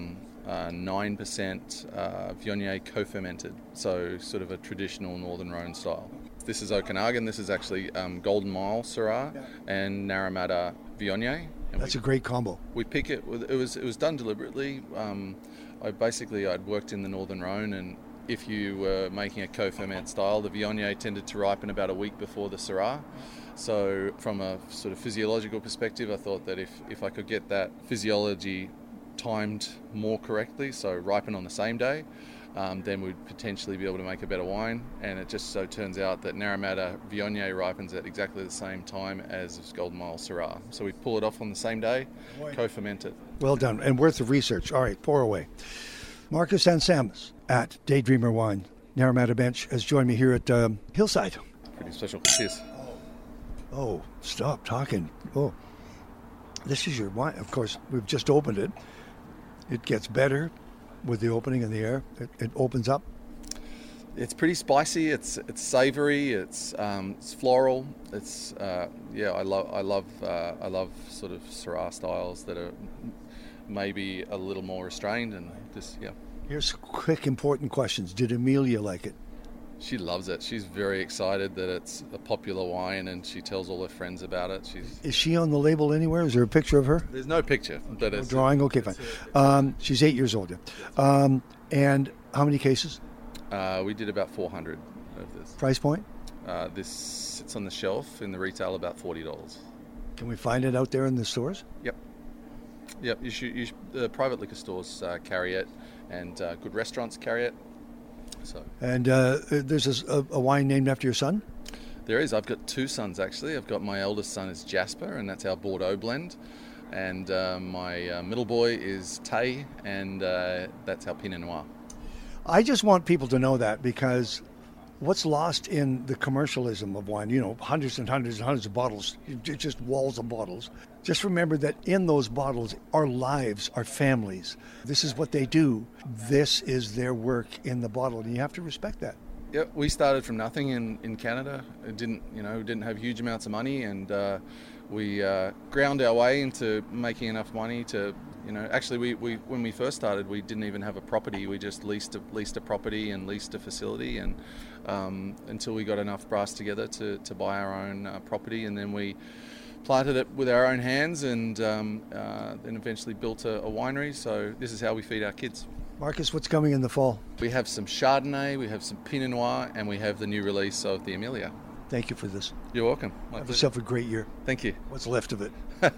9% Viognier co-fermented. So sort of a traditional Northern Rhone style. this is Okanagan. This is actually Golden Mile Syrah and Naramata Viognier. And That's a great combo. We pick it. It was done deliberately. I'd worked in the Northern Rhone, and if you were making a co-ferment style, the Viognier tended to ripen about a week before the Syrah. So from a sort of physiological perspective, I thought that if I could get that physiology timed more correctly, so ripen on the same day, then we'd potentially be able to make a better wine. And it just so turns out that Naramata Viognier ripens at exactly the same time as Golden Mile Syrah. So we pull it off on the same day, co-ferment it. Well done, and worth of research. All right, pour away. Marcus Sansamas at Daydreamer Wine, Naramata Bench, has joined me here at Hillside. Pretty special. Cheers. Oh, stop talking. Oh, this is your wine. Of course, we've just opened it. It gets better with the opening in the air. It opens up. It's pretty spicy. It's savoury. It's floral. It's I love sort of Syrah styles that are maybe a little more restrained, and this Here's quick important questions. Did Amelia like it? She loves it. She's very excited that it's a popular wine, and she tells all her friends about it. Is she on the label anywhere? Is there a picture of her? There's no picture, but no drawing. Okay, fine. She's 8 years old. Yeah. And how many cases? We did about 400 of this. Price point? This sits on the shelf in the retail about $40. Can we find it out there in the stores? Yep. The private liquor stores carry it, and good restaurants carry it. So. And there's a wine named after your son? There is. I've got two sons, actually. I've got my eldest son is Jasper, and that's our Bordeaux blend. And my middle boy is Tay, and that's our Pinot Noir. I just want people to know that, because what's lost in the commercialism of wine, hundreds and hundreds and hundreds of bottles, just walls of bottles. Just remember that in those bottles are lives, are families. This is what they do. This is their work in the bottle, and you have to respect that. Yeah, we started from nothing in Canada. It didn't have huge amounts of money, and we ground our way into making enough money to, actually we when we first started, we didn't even have a property. We just leased a property and leased a facility, and until we got enough brass together to buy our own property, and then we planted it with our own hands, and then eventually built a winery. So this is how we feed our kids. Marcus, what's coming in the fall? We have some Chardonnay, we have some Pinot Noir, and we have the new release of the Amelia. Thank you for this. You're welcome. Have yourself a great year. Thank you. What's left of it?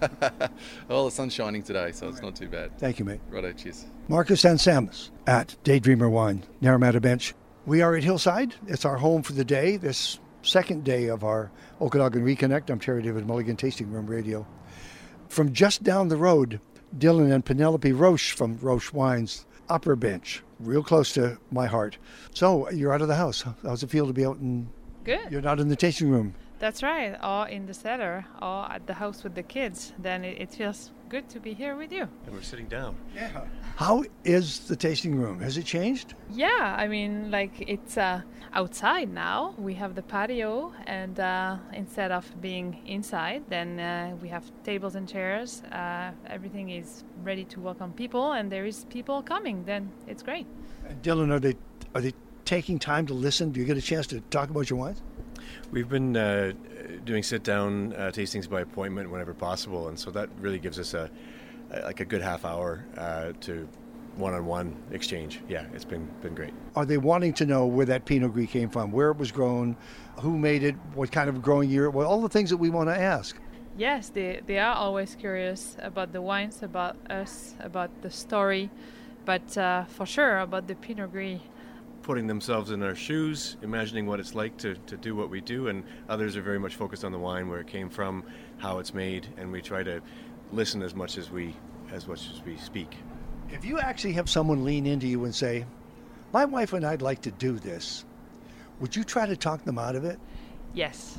Well, the sun's shining today, so it's not too bad. Thank you, mate. Righto, cheers. Marcus Sansamas at Daydreamer Wine, Naramata Bench. We are at Hillside. It's our home for the day, this second day of our Okanagan Reconnect. I'm Terry David Mulligan, Tasting Room Radio. From just down the road, Dylan and Penelope Roche from Roche Wines, Upper Bench, real close to my heart. So you're out of the house. How's it feel to be out in... Good. You're not in the tasting room. That's right. Or in the cellar, or at the house with the kids. Then it feels good to be here with you. And we're sitting down. Yeah. How is the tasting room? Has it changed? Yeah, I mean, it's outside now. We have the patio, and instead of being inside, then we have tables and chairs. Everything is ready to welcome people, and there is people coming. Then it's great. And Dylan, are they taking time to listen? Do you get a chance to talk about your wines? We've been doing sit-down tastings by appointment whenever possible, and so that really gives us a good half hour to one-on-one exchange. Yeah, it's been great. Are they wanting to know where that Pinot Gris came from, where it was grown, who made it, what kind of growing year, well, all the things that we want to ask? Yes, they are always curious about the wines, about us, about the story, but for sure about the Pinot Gris. Putting themselves in our shoes, imagining what it's like to do what we do, and others are very much focused on the wine, where it came from, how it's made, and we try to listen as much as we speak. If you actually have someone lean into you and say, my wife and I'd like to do this, would you try to talk them out of it? Yes.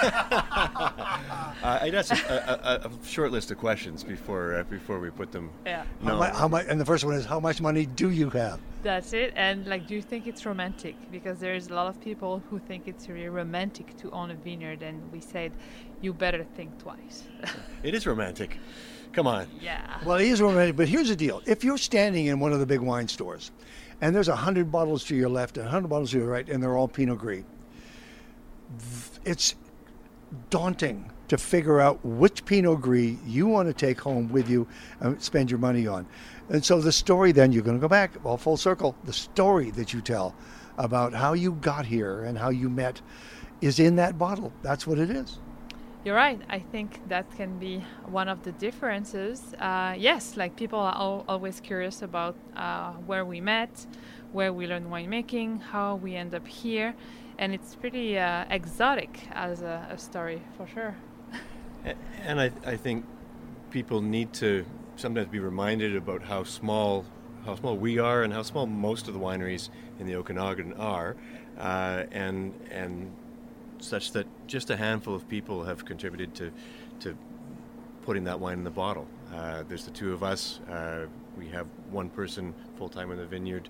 I'd ask a short list of questions before we put them. Yeah. No. How much? And the first one is, how much money do you have? That's it. And do you think it's romantic? Because there's a lot of people who think it's really romantic to own a vineyard, and we said, you better think twice. It is romantic. Come on. Yeah. Well, it is romantic, but here's the deal. If you're standing in one of the big wine stores, and there's 100 bottles to your left and 100 bottles to your right, and they're all Pinot Gris, it's daunting to figure out which Pinot Gris you want to take home with you and spend your money on. And so the story then, you're going to go back, all full circle, the story that you tell about how you got here and how you met is in that bottle. That's what it is. You're right. I think that can be one of the differences. Yes, like people are always curious about where we met, where we learned winemaking, how we end up here. And it's pretty exotic as a story, for sure. And I think people need to sometimes be reminded about how small we are and how small most of the wineries in the Okanagan are, and such that just a handful of people have contributed to putting that wine in the bottle. There's the two of us. We have one person full-time in the vineyard.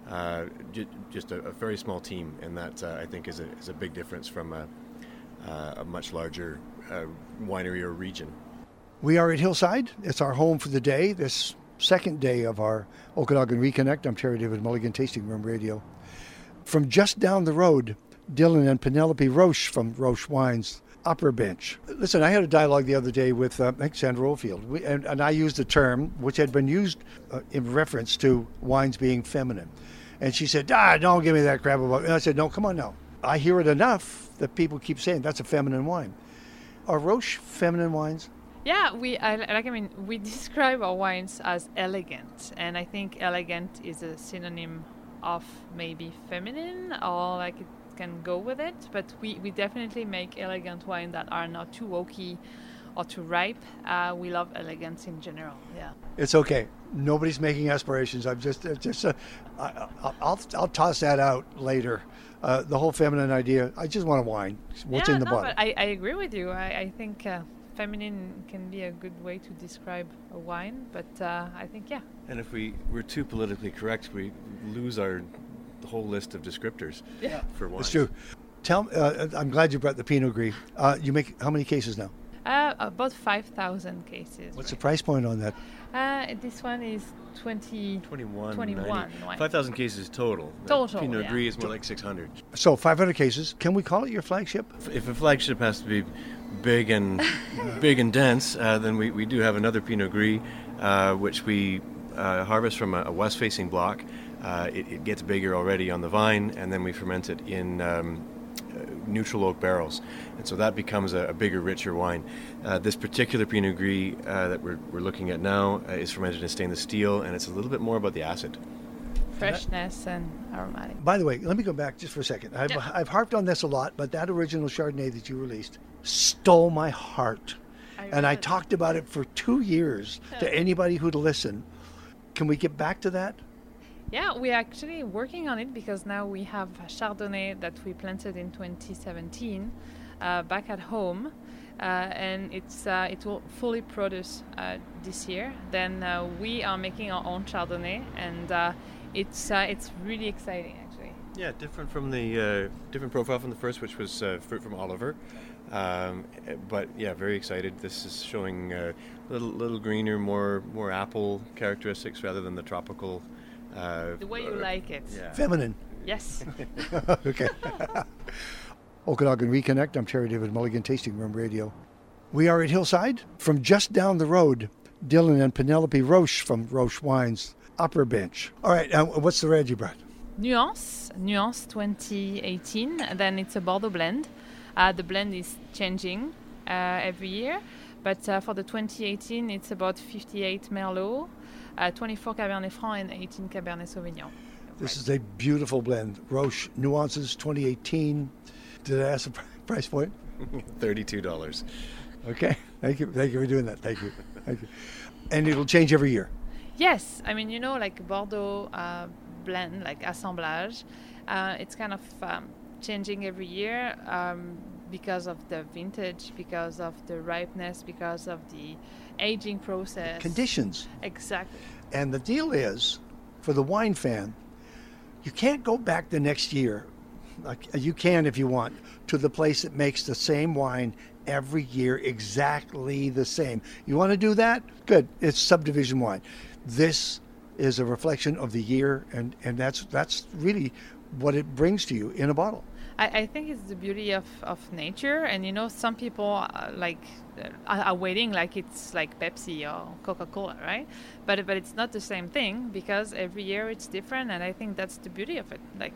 Just a very small team, and that I think is a big difference from a much larger winery or region. We are at Hillside. It's our home for the day, this second day of our Okanagan Reconnect. I'm Terry David Mulligan, Tasting Room Radio. From just down the road, Dylan and Penelope Roche from Roche Wines, Upper Bench. Listen, I had a dialogue the other day with Sandra Oldfield, and I used a term which had been used in reference to wines being feminine. And she said, don't give me that crap about it. And I said, no, come on now. I hear it enough that people keep saying that's a feminine wine. Are Roche feminine wines? Yeah, we describe our wines as elegant, and I think elegant is a synonym of maybe feminine, or like it can go with it, but we definitely make elegant wine that are not too oaky or too ripe. We love elegance in general. Yeah, it's okay. Nobody's making aspirations. I'm just I'll toss that out later. The whole feminine idea. I just want a wine. What's in the bottle? But I agree with you. I think feminine can be a good way to describe a wine, but I think And if we're too politically correct, we lose the whole list of descriptors for wine. It's true. I'm glad you brought the Pinot Gris. You make how many cases now? About 5,000 cases. What's the price point on that? This one is 21. 5,000 cases total. Pinot Gris is more like 600. So 500 cases. Can we call it your flagship? If a flagship has to be big and dense, then we do have another Pinot Gris, which we harvest from a west-facing block. It gets bigger already on the vine, and then we ferment it in neutral oak barrels, and so that becomes a bigger, richer wine. This particular Pinot Gris that we're looking at now is fermented in stainless steel, and it's a little bit more about the acid. Freshness and aromatic. By the way, let me go back just for a second. I've harped on this a lot, but that original Chardonnay that you released stole my heart. And I talked about it for 2 years to anybody who'd listen. Can we get back to that? Yeah, we're actually working on it because now we have Chardonnay that we planted in 2017 back at home, and it will fully produce this year. Then we are making our own Chardonnay, and it's really exciting actually. Yeah, different from the different profile from the first, which was fruit from Oliver. But yeah, very excited. This is showing little greener, more apple characteristics rather than the tropical. The way you like it. Yeah. Feminine. Yes. Okay. Okanagan Reconnect. I'm Terry David Mulligan, Tasting Room Radio. We are at Hillside. From just down the road, Dylan and Penelope Roche from Roche Wines, Upper Bench. All right, what's the red you brought? Nuance 2018. Then it's a Bordeaux blend. The blend is changing every year, but for the 2018, it's about 58 Merlot, 24 Cabernet Franc, and 18 Cabernet Sauvignon. This is a beautiful blend. Roche Nuances 2018. Did I ask the price point? $32. Okay. Thank you for doing that. Thank you. And it'll change every year. Yes. I mean, like Bordeaux blend, like assemblage, it's kind of changing every year because of the vintage, because of the ripeness, because of the aging process. Conditions. Exactly. And the deal is, for the wine fan, you can't go back the next year, like you can if you want, to the place that makes the same wine every year exactly the same. You want to do that? Good. It's subdivision wine. This is a reflection of the year, and that's really what it brings to you in a bottle. I think it's the beauty of nature, and some people are waiting like it's like Pepsi or Coca-Cola, right? But it's not the same thing, because every year it's different, and I think that's the beauty of it. That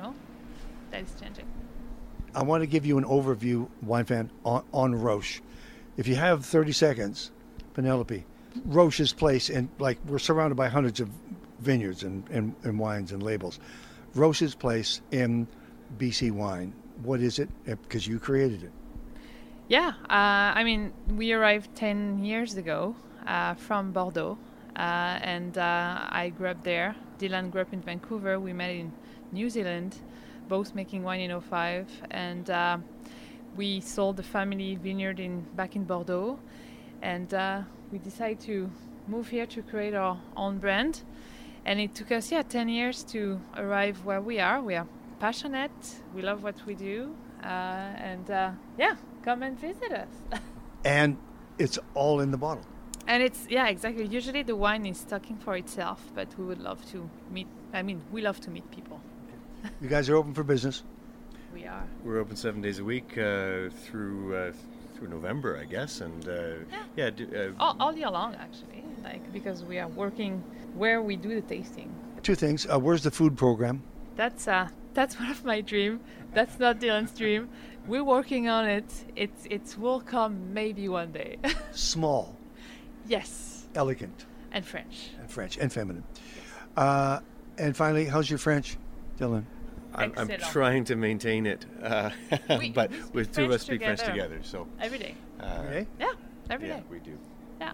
is changing. I want to give you an overview, wine fan, on Roche. If you have 30 seconds, Penelope, Roche's place, and we're surrounded by hundreds of vineyards and wines and labels. Roche's place in BC Wine, what is it? Because you created it. Yeah, we arrived 10 years ago from Bordeaux, and I grew up there. Dylan grew up in Vancouver. We met in New Zealand, both making wine in 2005, and we sold the family vineyard back in Bordeaux, and we decided to move here to create our own brand. And it took us 10 years to arrive where we are. We are passionate, we love what we do, and come and visit us. And it's all in the bottle. And it's, exactly. Usually the wine is talking for itself, but we would love to meet, we love to meet people. You guys are open for business? We are. We're open 7 days a week through November, I guess, and all year long, actually, because we are working where we do the tasting. Two things. Where's the food program? That's one of my dreams. That's not Dylan's dream. We're working on it. It will come maybe one day. Small. Yes. Elegant. And French. And feminine. And finally, how's your French, Dylan? I'm trying to maintain it, but with two of us speak French together, so every day. Every day? Yeah, every day. We do. Yeah.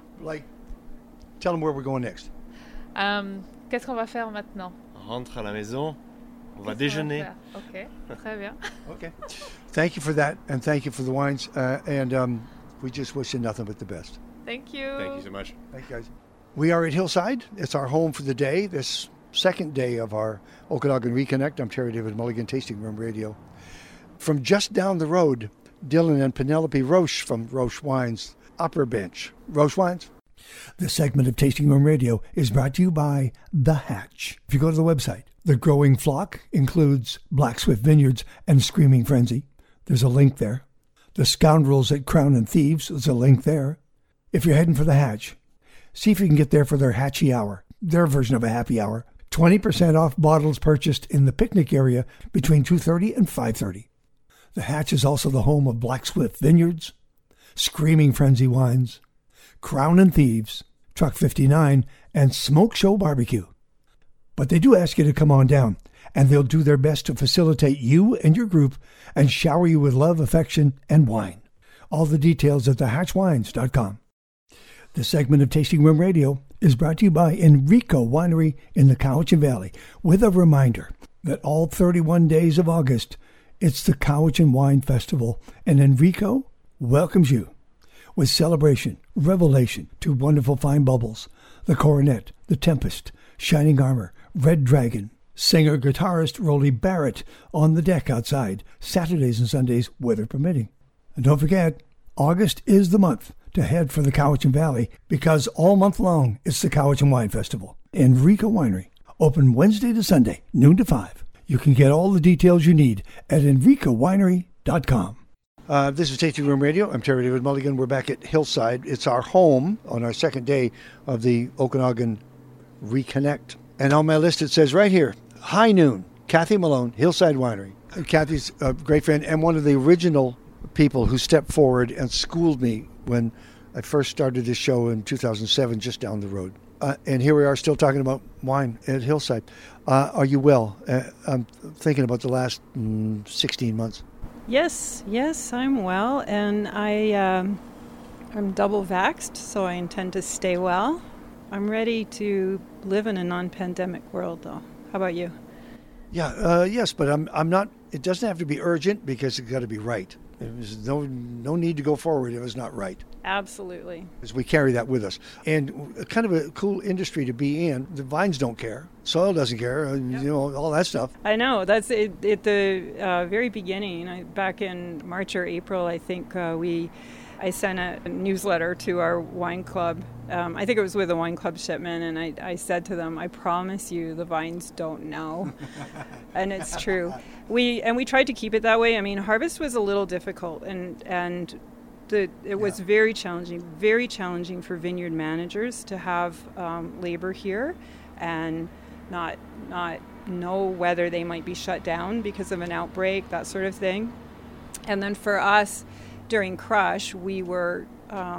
Tell them where we're going next. Qu'est-ce qu'on va faire maintenant? On rentre à la maison. On va déjeuner. Okay, très bien. Okay. Thank you for that, and thank you for the wines, and we just wish you nothing but the best. Thank you. Thank you so much. Thank you, guys. We are at Hillside. It's our home for the day. This second day of our Okanagan Reconnect. I'm Terry David Mulligan, Tasting Room Radio. From just down the road, Dylan and Penelope Roche from Roche Wines, Upper Bench. Roche Wines? This segment of Tasting Room Radio is brought to you by The Hatch. If you go to the website, The Growing Flock includes Black Swift Vineyards and Screaming Frenzy. There's a link there. The Scoundrels at Crown and Thieves, there's a link there. If you're heading for The Hatch, see if you can get there for their Hatchy Hour, their version of a happy hour. 20% off bottles purchased in the picnic area between 2:30 and 5:30. The Hatch is also the home of Black Swift Vineyards, Screaming Frenzy Wines, Crown and Thieves, Truck 59, and Smoke Show Barbecue. But they do ask you to come on down, and they'll do their best to facilitate you and your group and shower you with love, affection, and wine. All the details at thehatchwines.com. This segment of Tasting Room Radio is brought to you by Enrico Winery in the Cowichan Valley, with a reminder that all 31 days of August, it's the Cowichan Wine Festival, and Enrico welcomes you with celebration, revelation, two wonderful fine bubbles, the Coronet, the Tempest, Shining Armor, Red Dragon, singer-guitarist Rolly Barrett on the deck outside, Saturdays and Sundays, weather permitting. And don't forget, August is the month to head for the Cowichan Valley, because all month long it's the Cowichan Wine Festival. Enrico Winery, open Wednesday to Sunday, noon to 5. You can get all the details you need at enricowinery.com. This is Tasting Room Radio. I'm Terry David Mulligan. We're back at Hillside. It's our home on our second day of the Okanagan Reconnect. And on my list it says right here, High Noon, Kathy Malone, Hillside Winery. Kathy's a great friend and one of the original people who stepped forward and schooled me when I first started this show in 2007, just down the road. And here we are still talking about wine at Hillside. Are you well? I'm thinking about the last 16 months. Yes, I'm well, and I'm double vaxxed, so I intend to stay well. I'm ready to live in a non-pandemic world, though. How about you? Yeah, yes, but I'm not. It doesn't have to be urgent because it's got to be right. There's no need to go forward if it's not right. Absolutely. Because we carry that with us. And kind of a cool industry to be in. The vines don't care. Soil doesn't care. Yep. You know, all that stuff. I know. That's it. At the very beginning, back in March or April, I think we I sent a newsletter to our wine club. I think it was with a wine club shipment, and I said to them, I promise you the vines don't know. And it's true. We tried to keep it that way. I mean, harvest was a little difficult, and it was very challenging for vineyard managers to have labor here and not know whether they might be shut down because of an outbreak, that sort of thing. And then for us, during crush, we were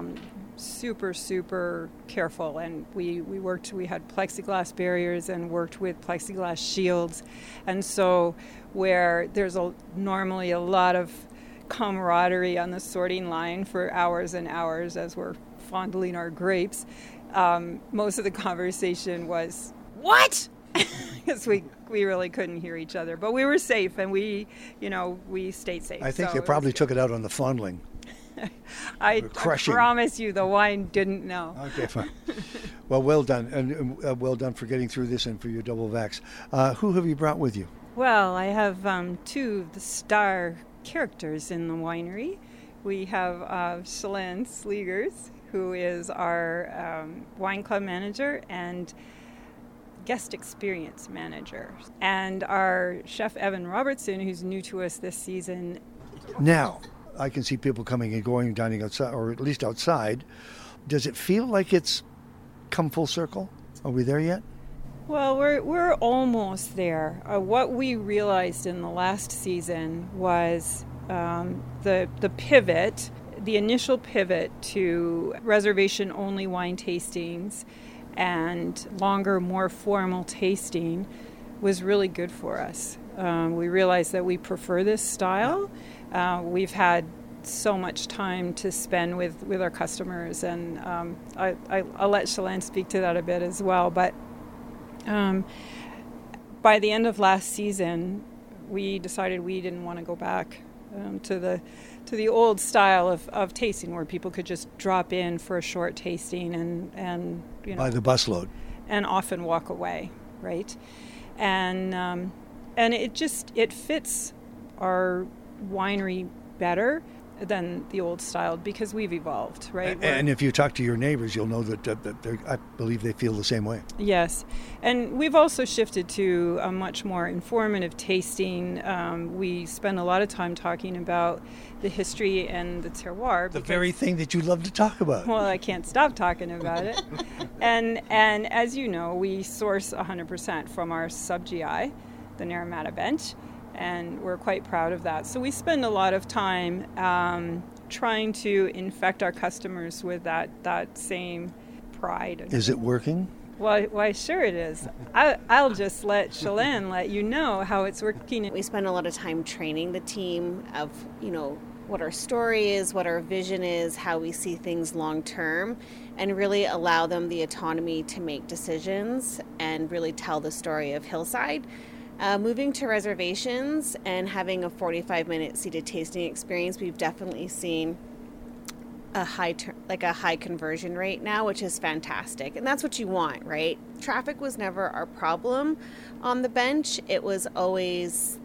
super careful, and we had plexiglass barriers and worked with plexiglass shields. And so where there's normally a lot of camaraderie on the sorting line for hours and hours as we're fondling our grapes, most of the conversation was, what? Because we really couldn't hear each other. But we were safe, and we stayed safe. I think you probably took it out on the fondling. I promise you the wine didn't know. Okay, fine. Well done, and well done for getting through this and for your double vax. Who have you brought with you? Well, I have two of the star characters in the winery. We have Shalane Slegers, who is our wine club manager and guest experience manager, and our chef Evan Robertson, who's new to us this season. Now, I can see people coming and going, dining outside, or at least outside. Does it feel like it's come full circle? Are we there yet? Well, we're almost there. What we realized in the last season was the pivot, the initial pivot to reservation-only wine tastings and longer, more formal tasting was really good for us. We realized that we prefer this style. We've had so much time to spend with our customers, and I'll let Shalane speak to that a bit as well. But by the end of last season, we decided we didn't want to go back to the old style of tasting, where people could just drop in for a short tasting and by the busload, and often walk away, right? And it fits our winery better than the old style because we've evolved, right? And if you talk to your neighbors, you'll know that I believe they feel the same way. Yes. And we've also shifted to a much more informative tasting. We spend a lot of time talking about the history and the terroir. The very thing that you love to talk about. Well, I can't stop talking about it. And as you know, we source 100% from our sub-GI, the Naramata bench, and we're quite proud of that. So we spend a lot of time trying to infect our customers with that same pride. Is it working? Why, sure it is. I'll just let Shalane let you know how it's working. We spend a lot of time training the team of, what our story is, what our vision is, how we see things long term, and really allow them the autonomy to make decisions and really tell the story of Hillside. Moving to reservations and having a 45-minute seated tasting experience, we've definitely seen a high conversion rate now, which is fantastic. And that's what you want, right? Traffic was never our problem on the bench. It was always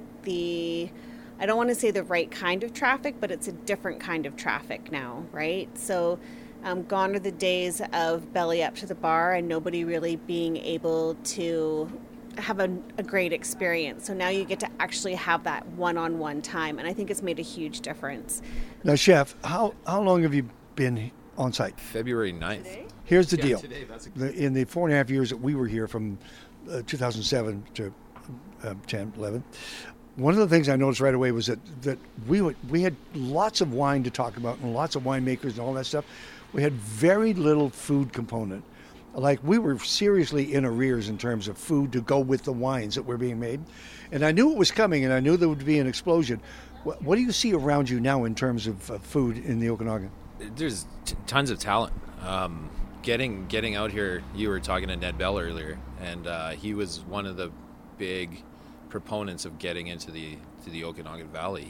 I don't want to say the right kind of traffic, but it's a different kind of traffic now, right? So gone are the days of belly up to the bar and nobody really being able to have a great experience. So now you get to actually have that one-on-one time, and I think it's made a huge difference. Now, Chef, how long have you been on site? February 9th. Today? Here's the deal. Today, in the 4.5 years that we were here, from 2007 to 10, 11, one of the things I noticed right away was that we had lots of wine to talk about and lots of winemakers and all that stuff. We had very little food component. Like, we were seriously in arrears in terms of food to go with the wines that were being made. And I knew it was coming, and I knew there would be an explosion. What do you see around you now in terms of food in the Okanagan? There's tons of talent. Getting out here, you were talking to Ned Bell earlier, and he was one of the big proponents of getting into the Okanagan Valley.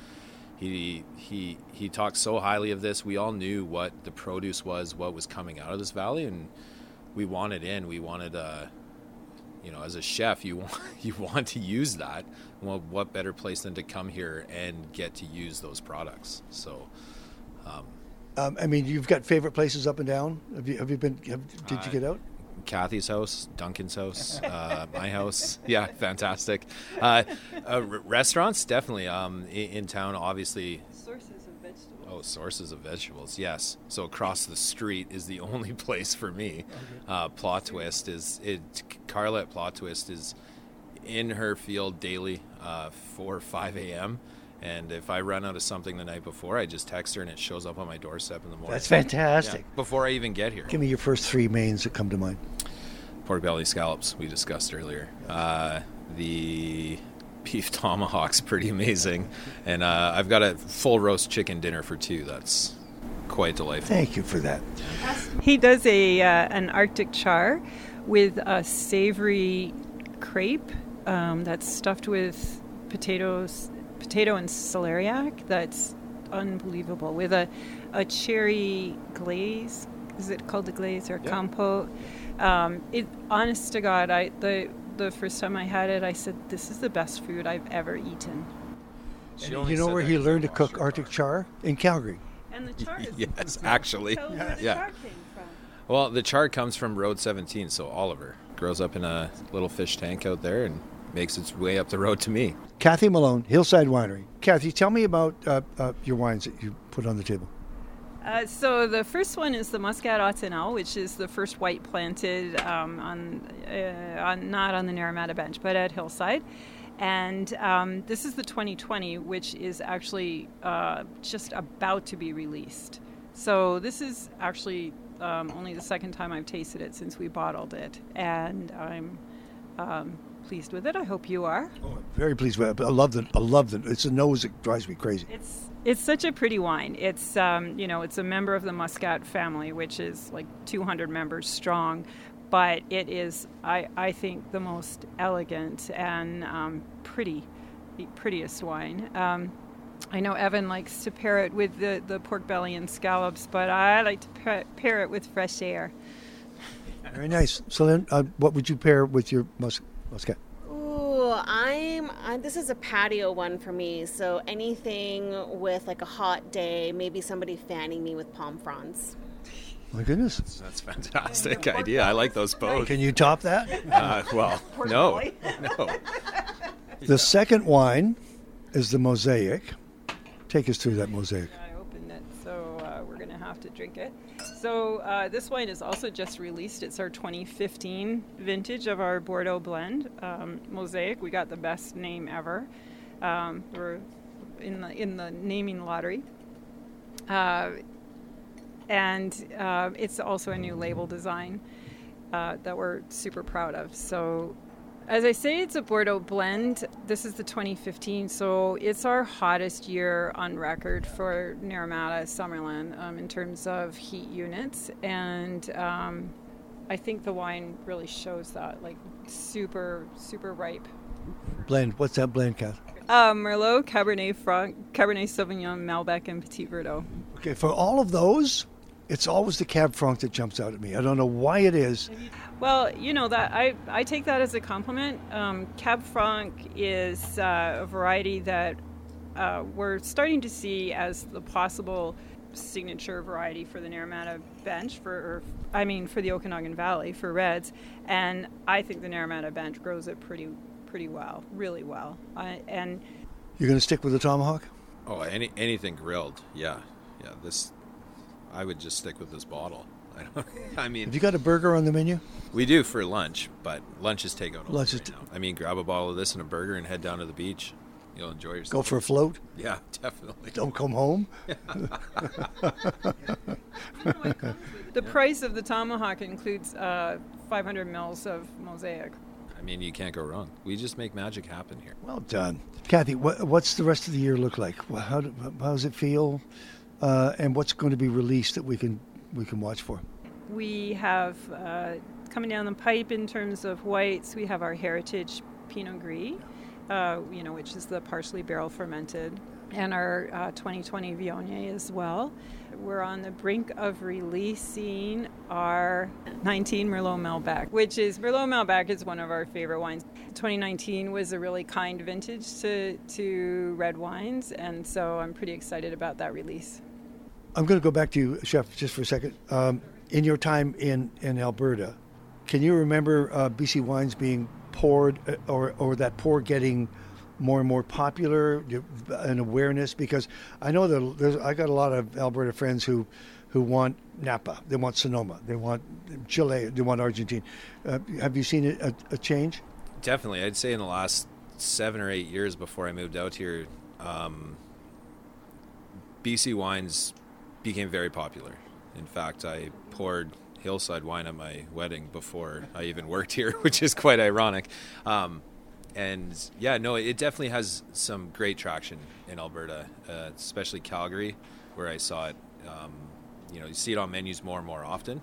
He talked so highly of this. We all knew what the produce was, what was coming out of this valley, and we wanted in. We wanted, as a chef, you want to use that. Well, what better place than to come here and get to use those products? So, I mean, you've got favorite places up and down. Have you been? Did you get out? Kathy's house, Duncan's house, my house. Yeah, fantastic. Restaurants, definitely. In town, obviously. Sources of vegetables. Oh, sources of vegetables, yes. So across the street is the only place for me. Plot Twist Carla at Plot Twist is in her field daily, 4 or 5 a.m., and if I run out of something the night before, I just text her and it shows up on my doorstep in the morning. That's fantastic. Yeah, before I even get here. Give me your first 3 mains that come to mind. Pork belly scallops, we discussed earlier. The beef tomahawk's pretty amazing. And I've got a full roast chicken dinner for 2. That's quite delightful. Thank you for that. He does an Arctic char with a savory crepe that's stuffed with potato and celeriac. That's unbelievable. With a cherry glaze. Is it called the glaze or compote? Honest to God, the first time I had it, I said, this is the best food I've ever eaten. You know where he learned to cook Arctic char? In Calgary. And the char is yes, actually. Tell me where the char came from. Well, the char comes from Road 17, so Oliver grows up in a little fish tank out there and makes its way up the road to me. Kathy Malone, Hillside Winery. Kathy, tell me about your wines that you put on the table. So the first one is the Muscat Autumnal, which is the first white planted not on the Naramata Bench, but at Hillside. And this is the 2020, which is actually just about to be released. So this is actually only the second time I've tasted it since we bottled it, and I'm pleased with it. I hope you are. Oh, very pleased with it. I love it. It's a nose that drives me crazy. It's such a pretty wine. It's it's a member of the Muscat family, which is like 200 members strong, but it is I think the most elegant and the prettiest wine. I know Evan likes to pair it with the pork belly and scallops, but I like to pair it with fresh air. Very nice. So then, what would you pair with your Muscat? Ooh, this is a patio one for me. So anything with like a hot day, maybe somebody fanning me with palm fronds. My goodness. That's a fantastic idea. I like those both. Can you top that? Well, no. The second wine is the Mosaic. Take us through that Mosaic. I opened it, so we're going to have to drink it. So this wine is also just released. It's our 2015 vintage of our Bordeaux blend. Mosaic, we got the best name ever. We're in the naming lottery. And it's also a new label design that we're super proud of. So as I say, it's a Bordeaux blend. This is the 2015, so it's our hottest year on record for Naramata Summerland in terms of heat units. And I think the wine really shows that, like super, super ripe. Blend. What's that blend, Kath? Merlot, Cabernet Franc, Cabernet Sauvignon, Malbec, and Petit Verdot. Okay, for all of those, it's always the Cab Franc that jumps out at me. I don't know why it is. Well, that I take that as a compliment. Cab Franc is a variety that we're starting to see as the possible signature variety for the Naramata Bench, for the Okanagan Valley for reds, and I think the Naramata Bench grows it pretty well, really well. And you're going to stick with the tomahawk? Oh, anything grilled, yeah. This, I would just stick with this bottle. Have you got a burger on the menu? We do for lunch, but lunch is takeout. Lunch is grab a bottle of this and a burger and head down to the beach. You'll enjoy yourself. Go for a float? Yeah, definitely. Don't come home? The price of the tomahawk includes 500 mils of Mosaic. You can't go wrong. We just make magic happen here. Well done. Kathy, what's the rest of the year look like? How does it feel? And what's going to be released that we can watch for? We have coming down the pipe in terms of whites. We have our heritage Pinot Gris, which is the partially barrel fermented, and our 2020 Viognier as well. We're on the brink of releasing our 19 Merlot Malbec, Merlot Malbec is one of our favorite wines. 2019 was a really kind vintage to red wines, and so I'm pretty excited about that release. I'm going to go back to you, Chef, just for a second. In your time in Alberta, can you remember BC wines being poured or that pour getting more and more popular and awareness? Because I know I got a lot of Alberta friends who want Napa, they want Sonoma, they want Chile, they want Argentina. Have you seen a change? Definitely. I'd say in the last 7 or 8 years before I moved out here, BC wines became very popular. In fact, I poured Hillside wine at my wedding before I even worked here, which is quite ironic. And yeah, no, it definitely has some great traction in Alberta, especially Calgary, where I saw it. You see it on menus more and more often.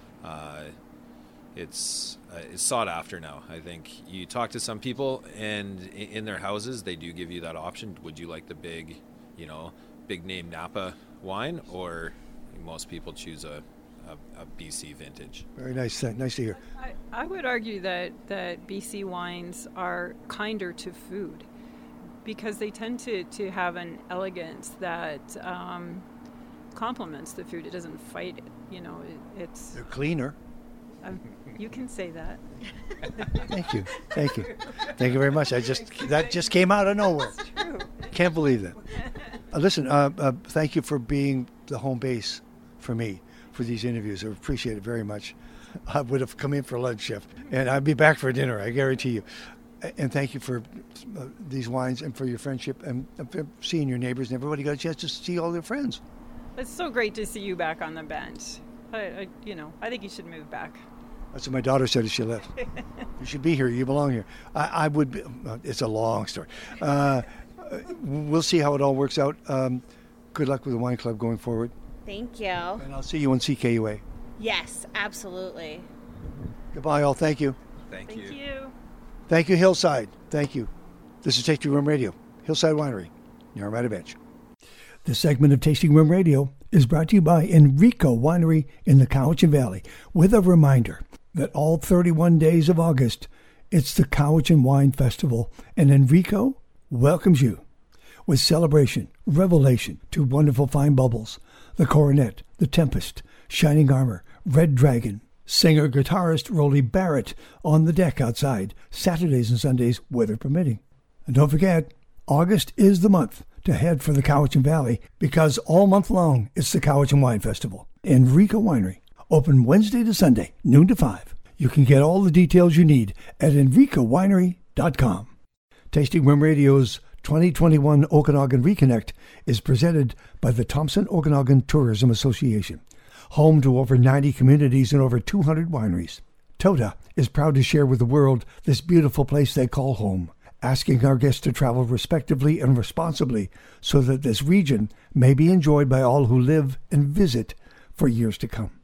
It's sought after now. I think you talk to some people, and in their houses, they do give you that option. Would you like the big name Napa wine, or most people choose a BC vintage? Very nice. Nice to hear. I would argue that BC wines are kinder to food because they tend to have an elegance that complements the food. It doesn't fight it. They're cleaner. You can say that. Thank you. Thank you very much. That just came out of nowhere. That's true. Can't believe that. Listen, thank you for being the home base for me for these interviews. I appreciate it very much. I would have come in for lunch, Chef, and I'd be back for dinner, I guarantee you. And thank you for these wines and for your friendship and for seeing your neighbors, and everybody got a chance to see all their friends. It's so great to see you back on the bench. I think you should move back. That's what my daughter said as she left. You should be here. You belong here. I would be. It's a long story. We'll see how it all works out. Good luck with the wine club going forward. Thank you. And I'll see you on CKUA. Yes, absolutely. Goodbye, all. Thank you. Thank you. Thank you, Hillside. Thank you. This is Tasting Room Radio, Hillside Winery, near Armada Bench. This segment of Tasting Room Radio is brought to you by Enrico Winery in the Cowichan Valley, with a reminder that all 31 days of August, it's the Cowichan Wine Festival, and Enrico welcomes you with celebration, revelation, to wonderful fine bubbles, the Coronet, the Tempest, Shining Armor, Red Dragon, singer-guitarist Rolly Barrett on the deck outside, Saturdays and Sundays, weather permitting. And don't forget, August is the month to head for the Cowichan Valley, because all month long it's the Cowichan Wine Festival. Enrico Winery, open Wednesday to Sunday, noon to 5. You can get all the details you need at enricowinery.com. Tasting Room Radio's 2021 Okanagan Reconnect is presented by the Thompson Okanagan Tourism Association, home to over 90 communities and over 200 wineries. Tota is proud to share with the world this beautiful place they call home, asking our guests to travel respectively and responsibly so that this region may be enjoyed by all who live and visit for years to come.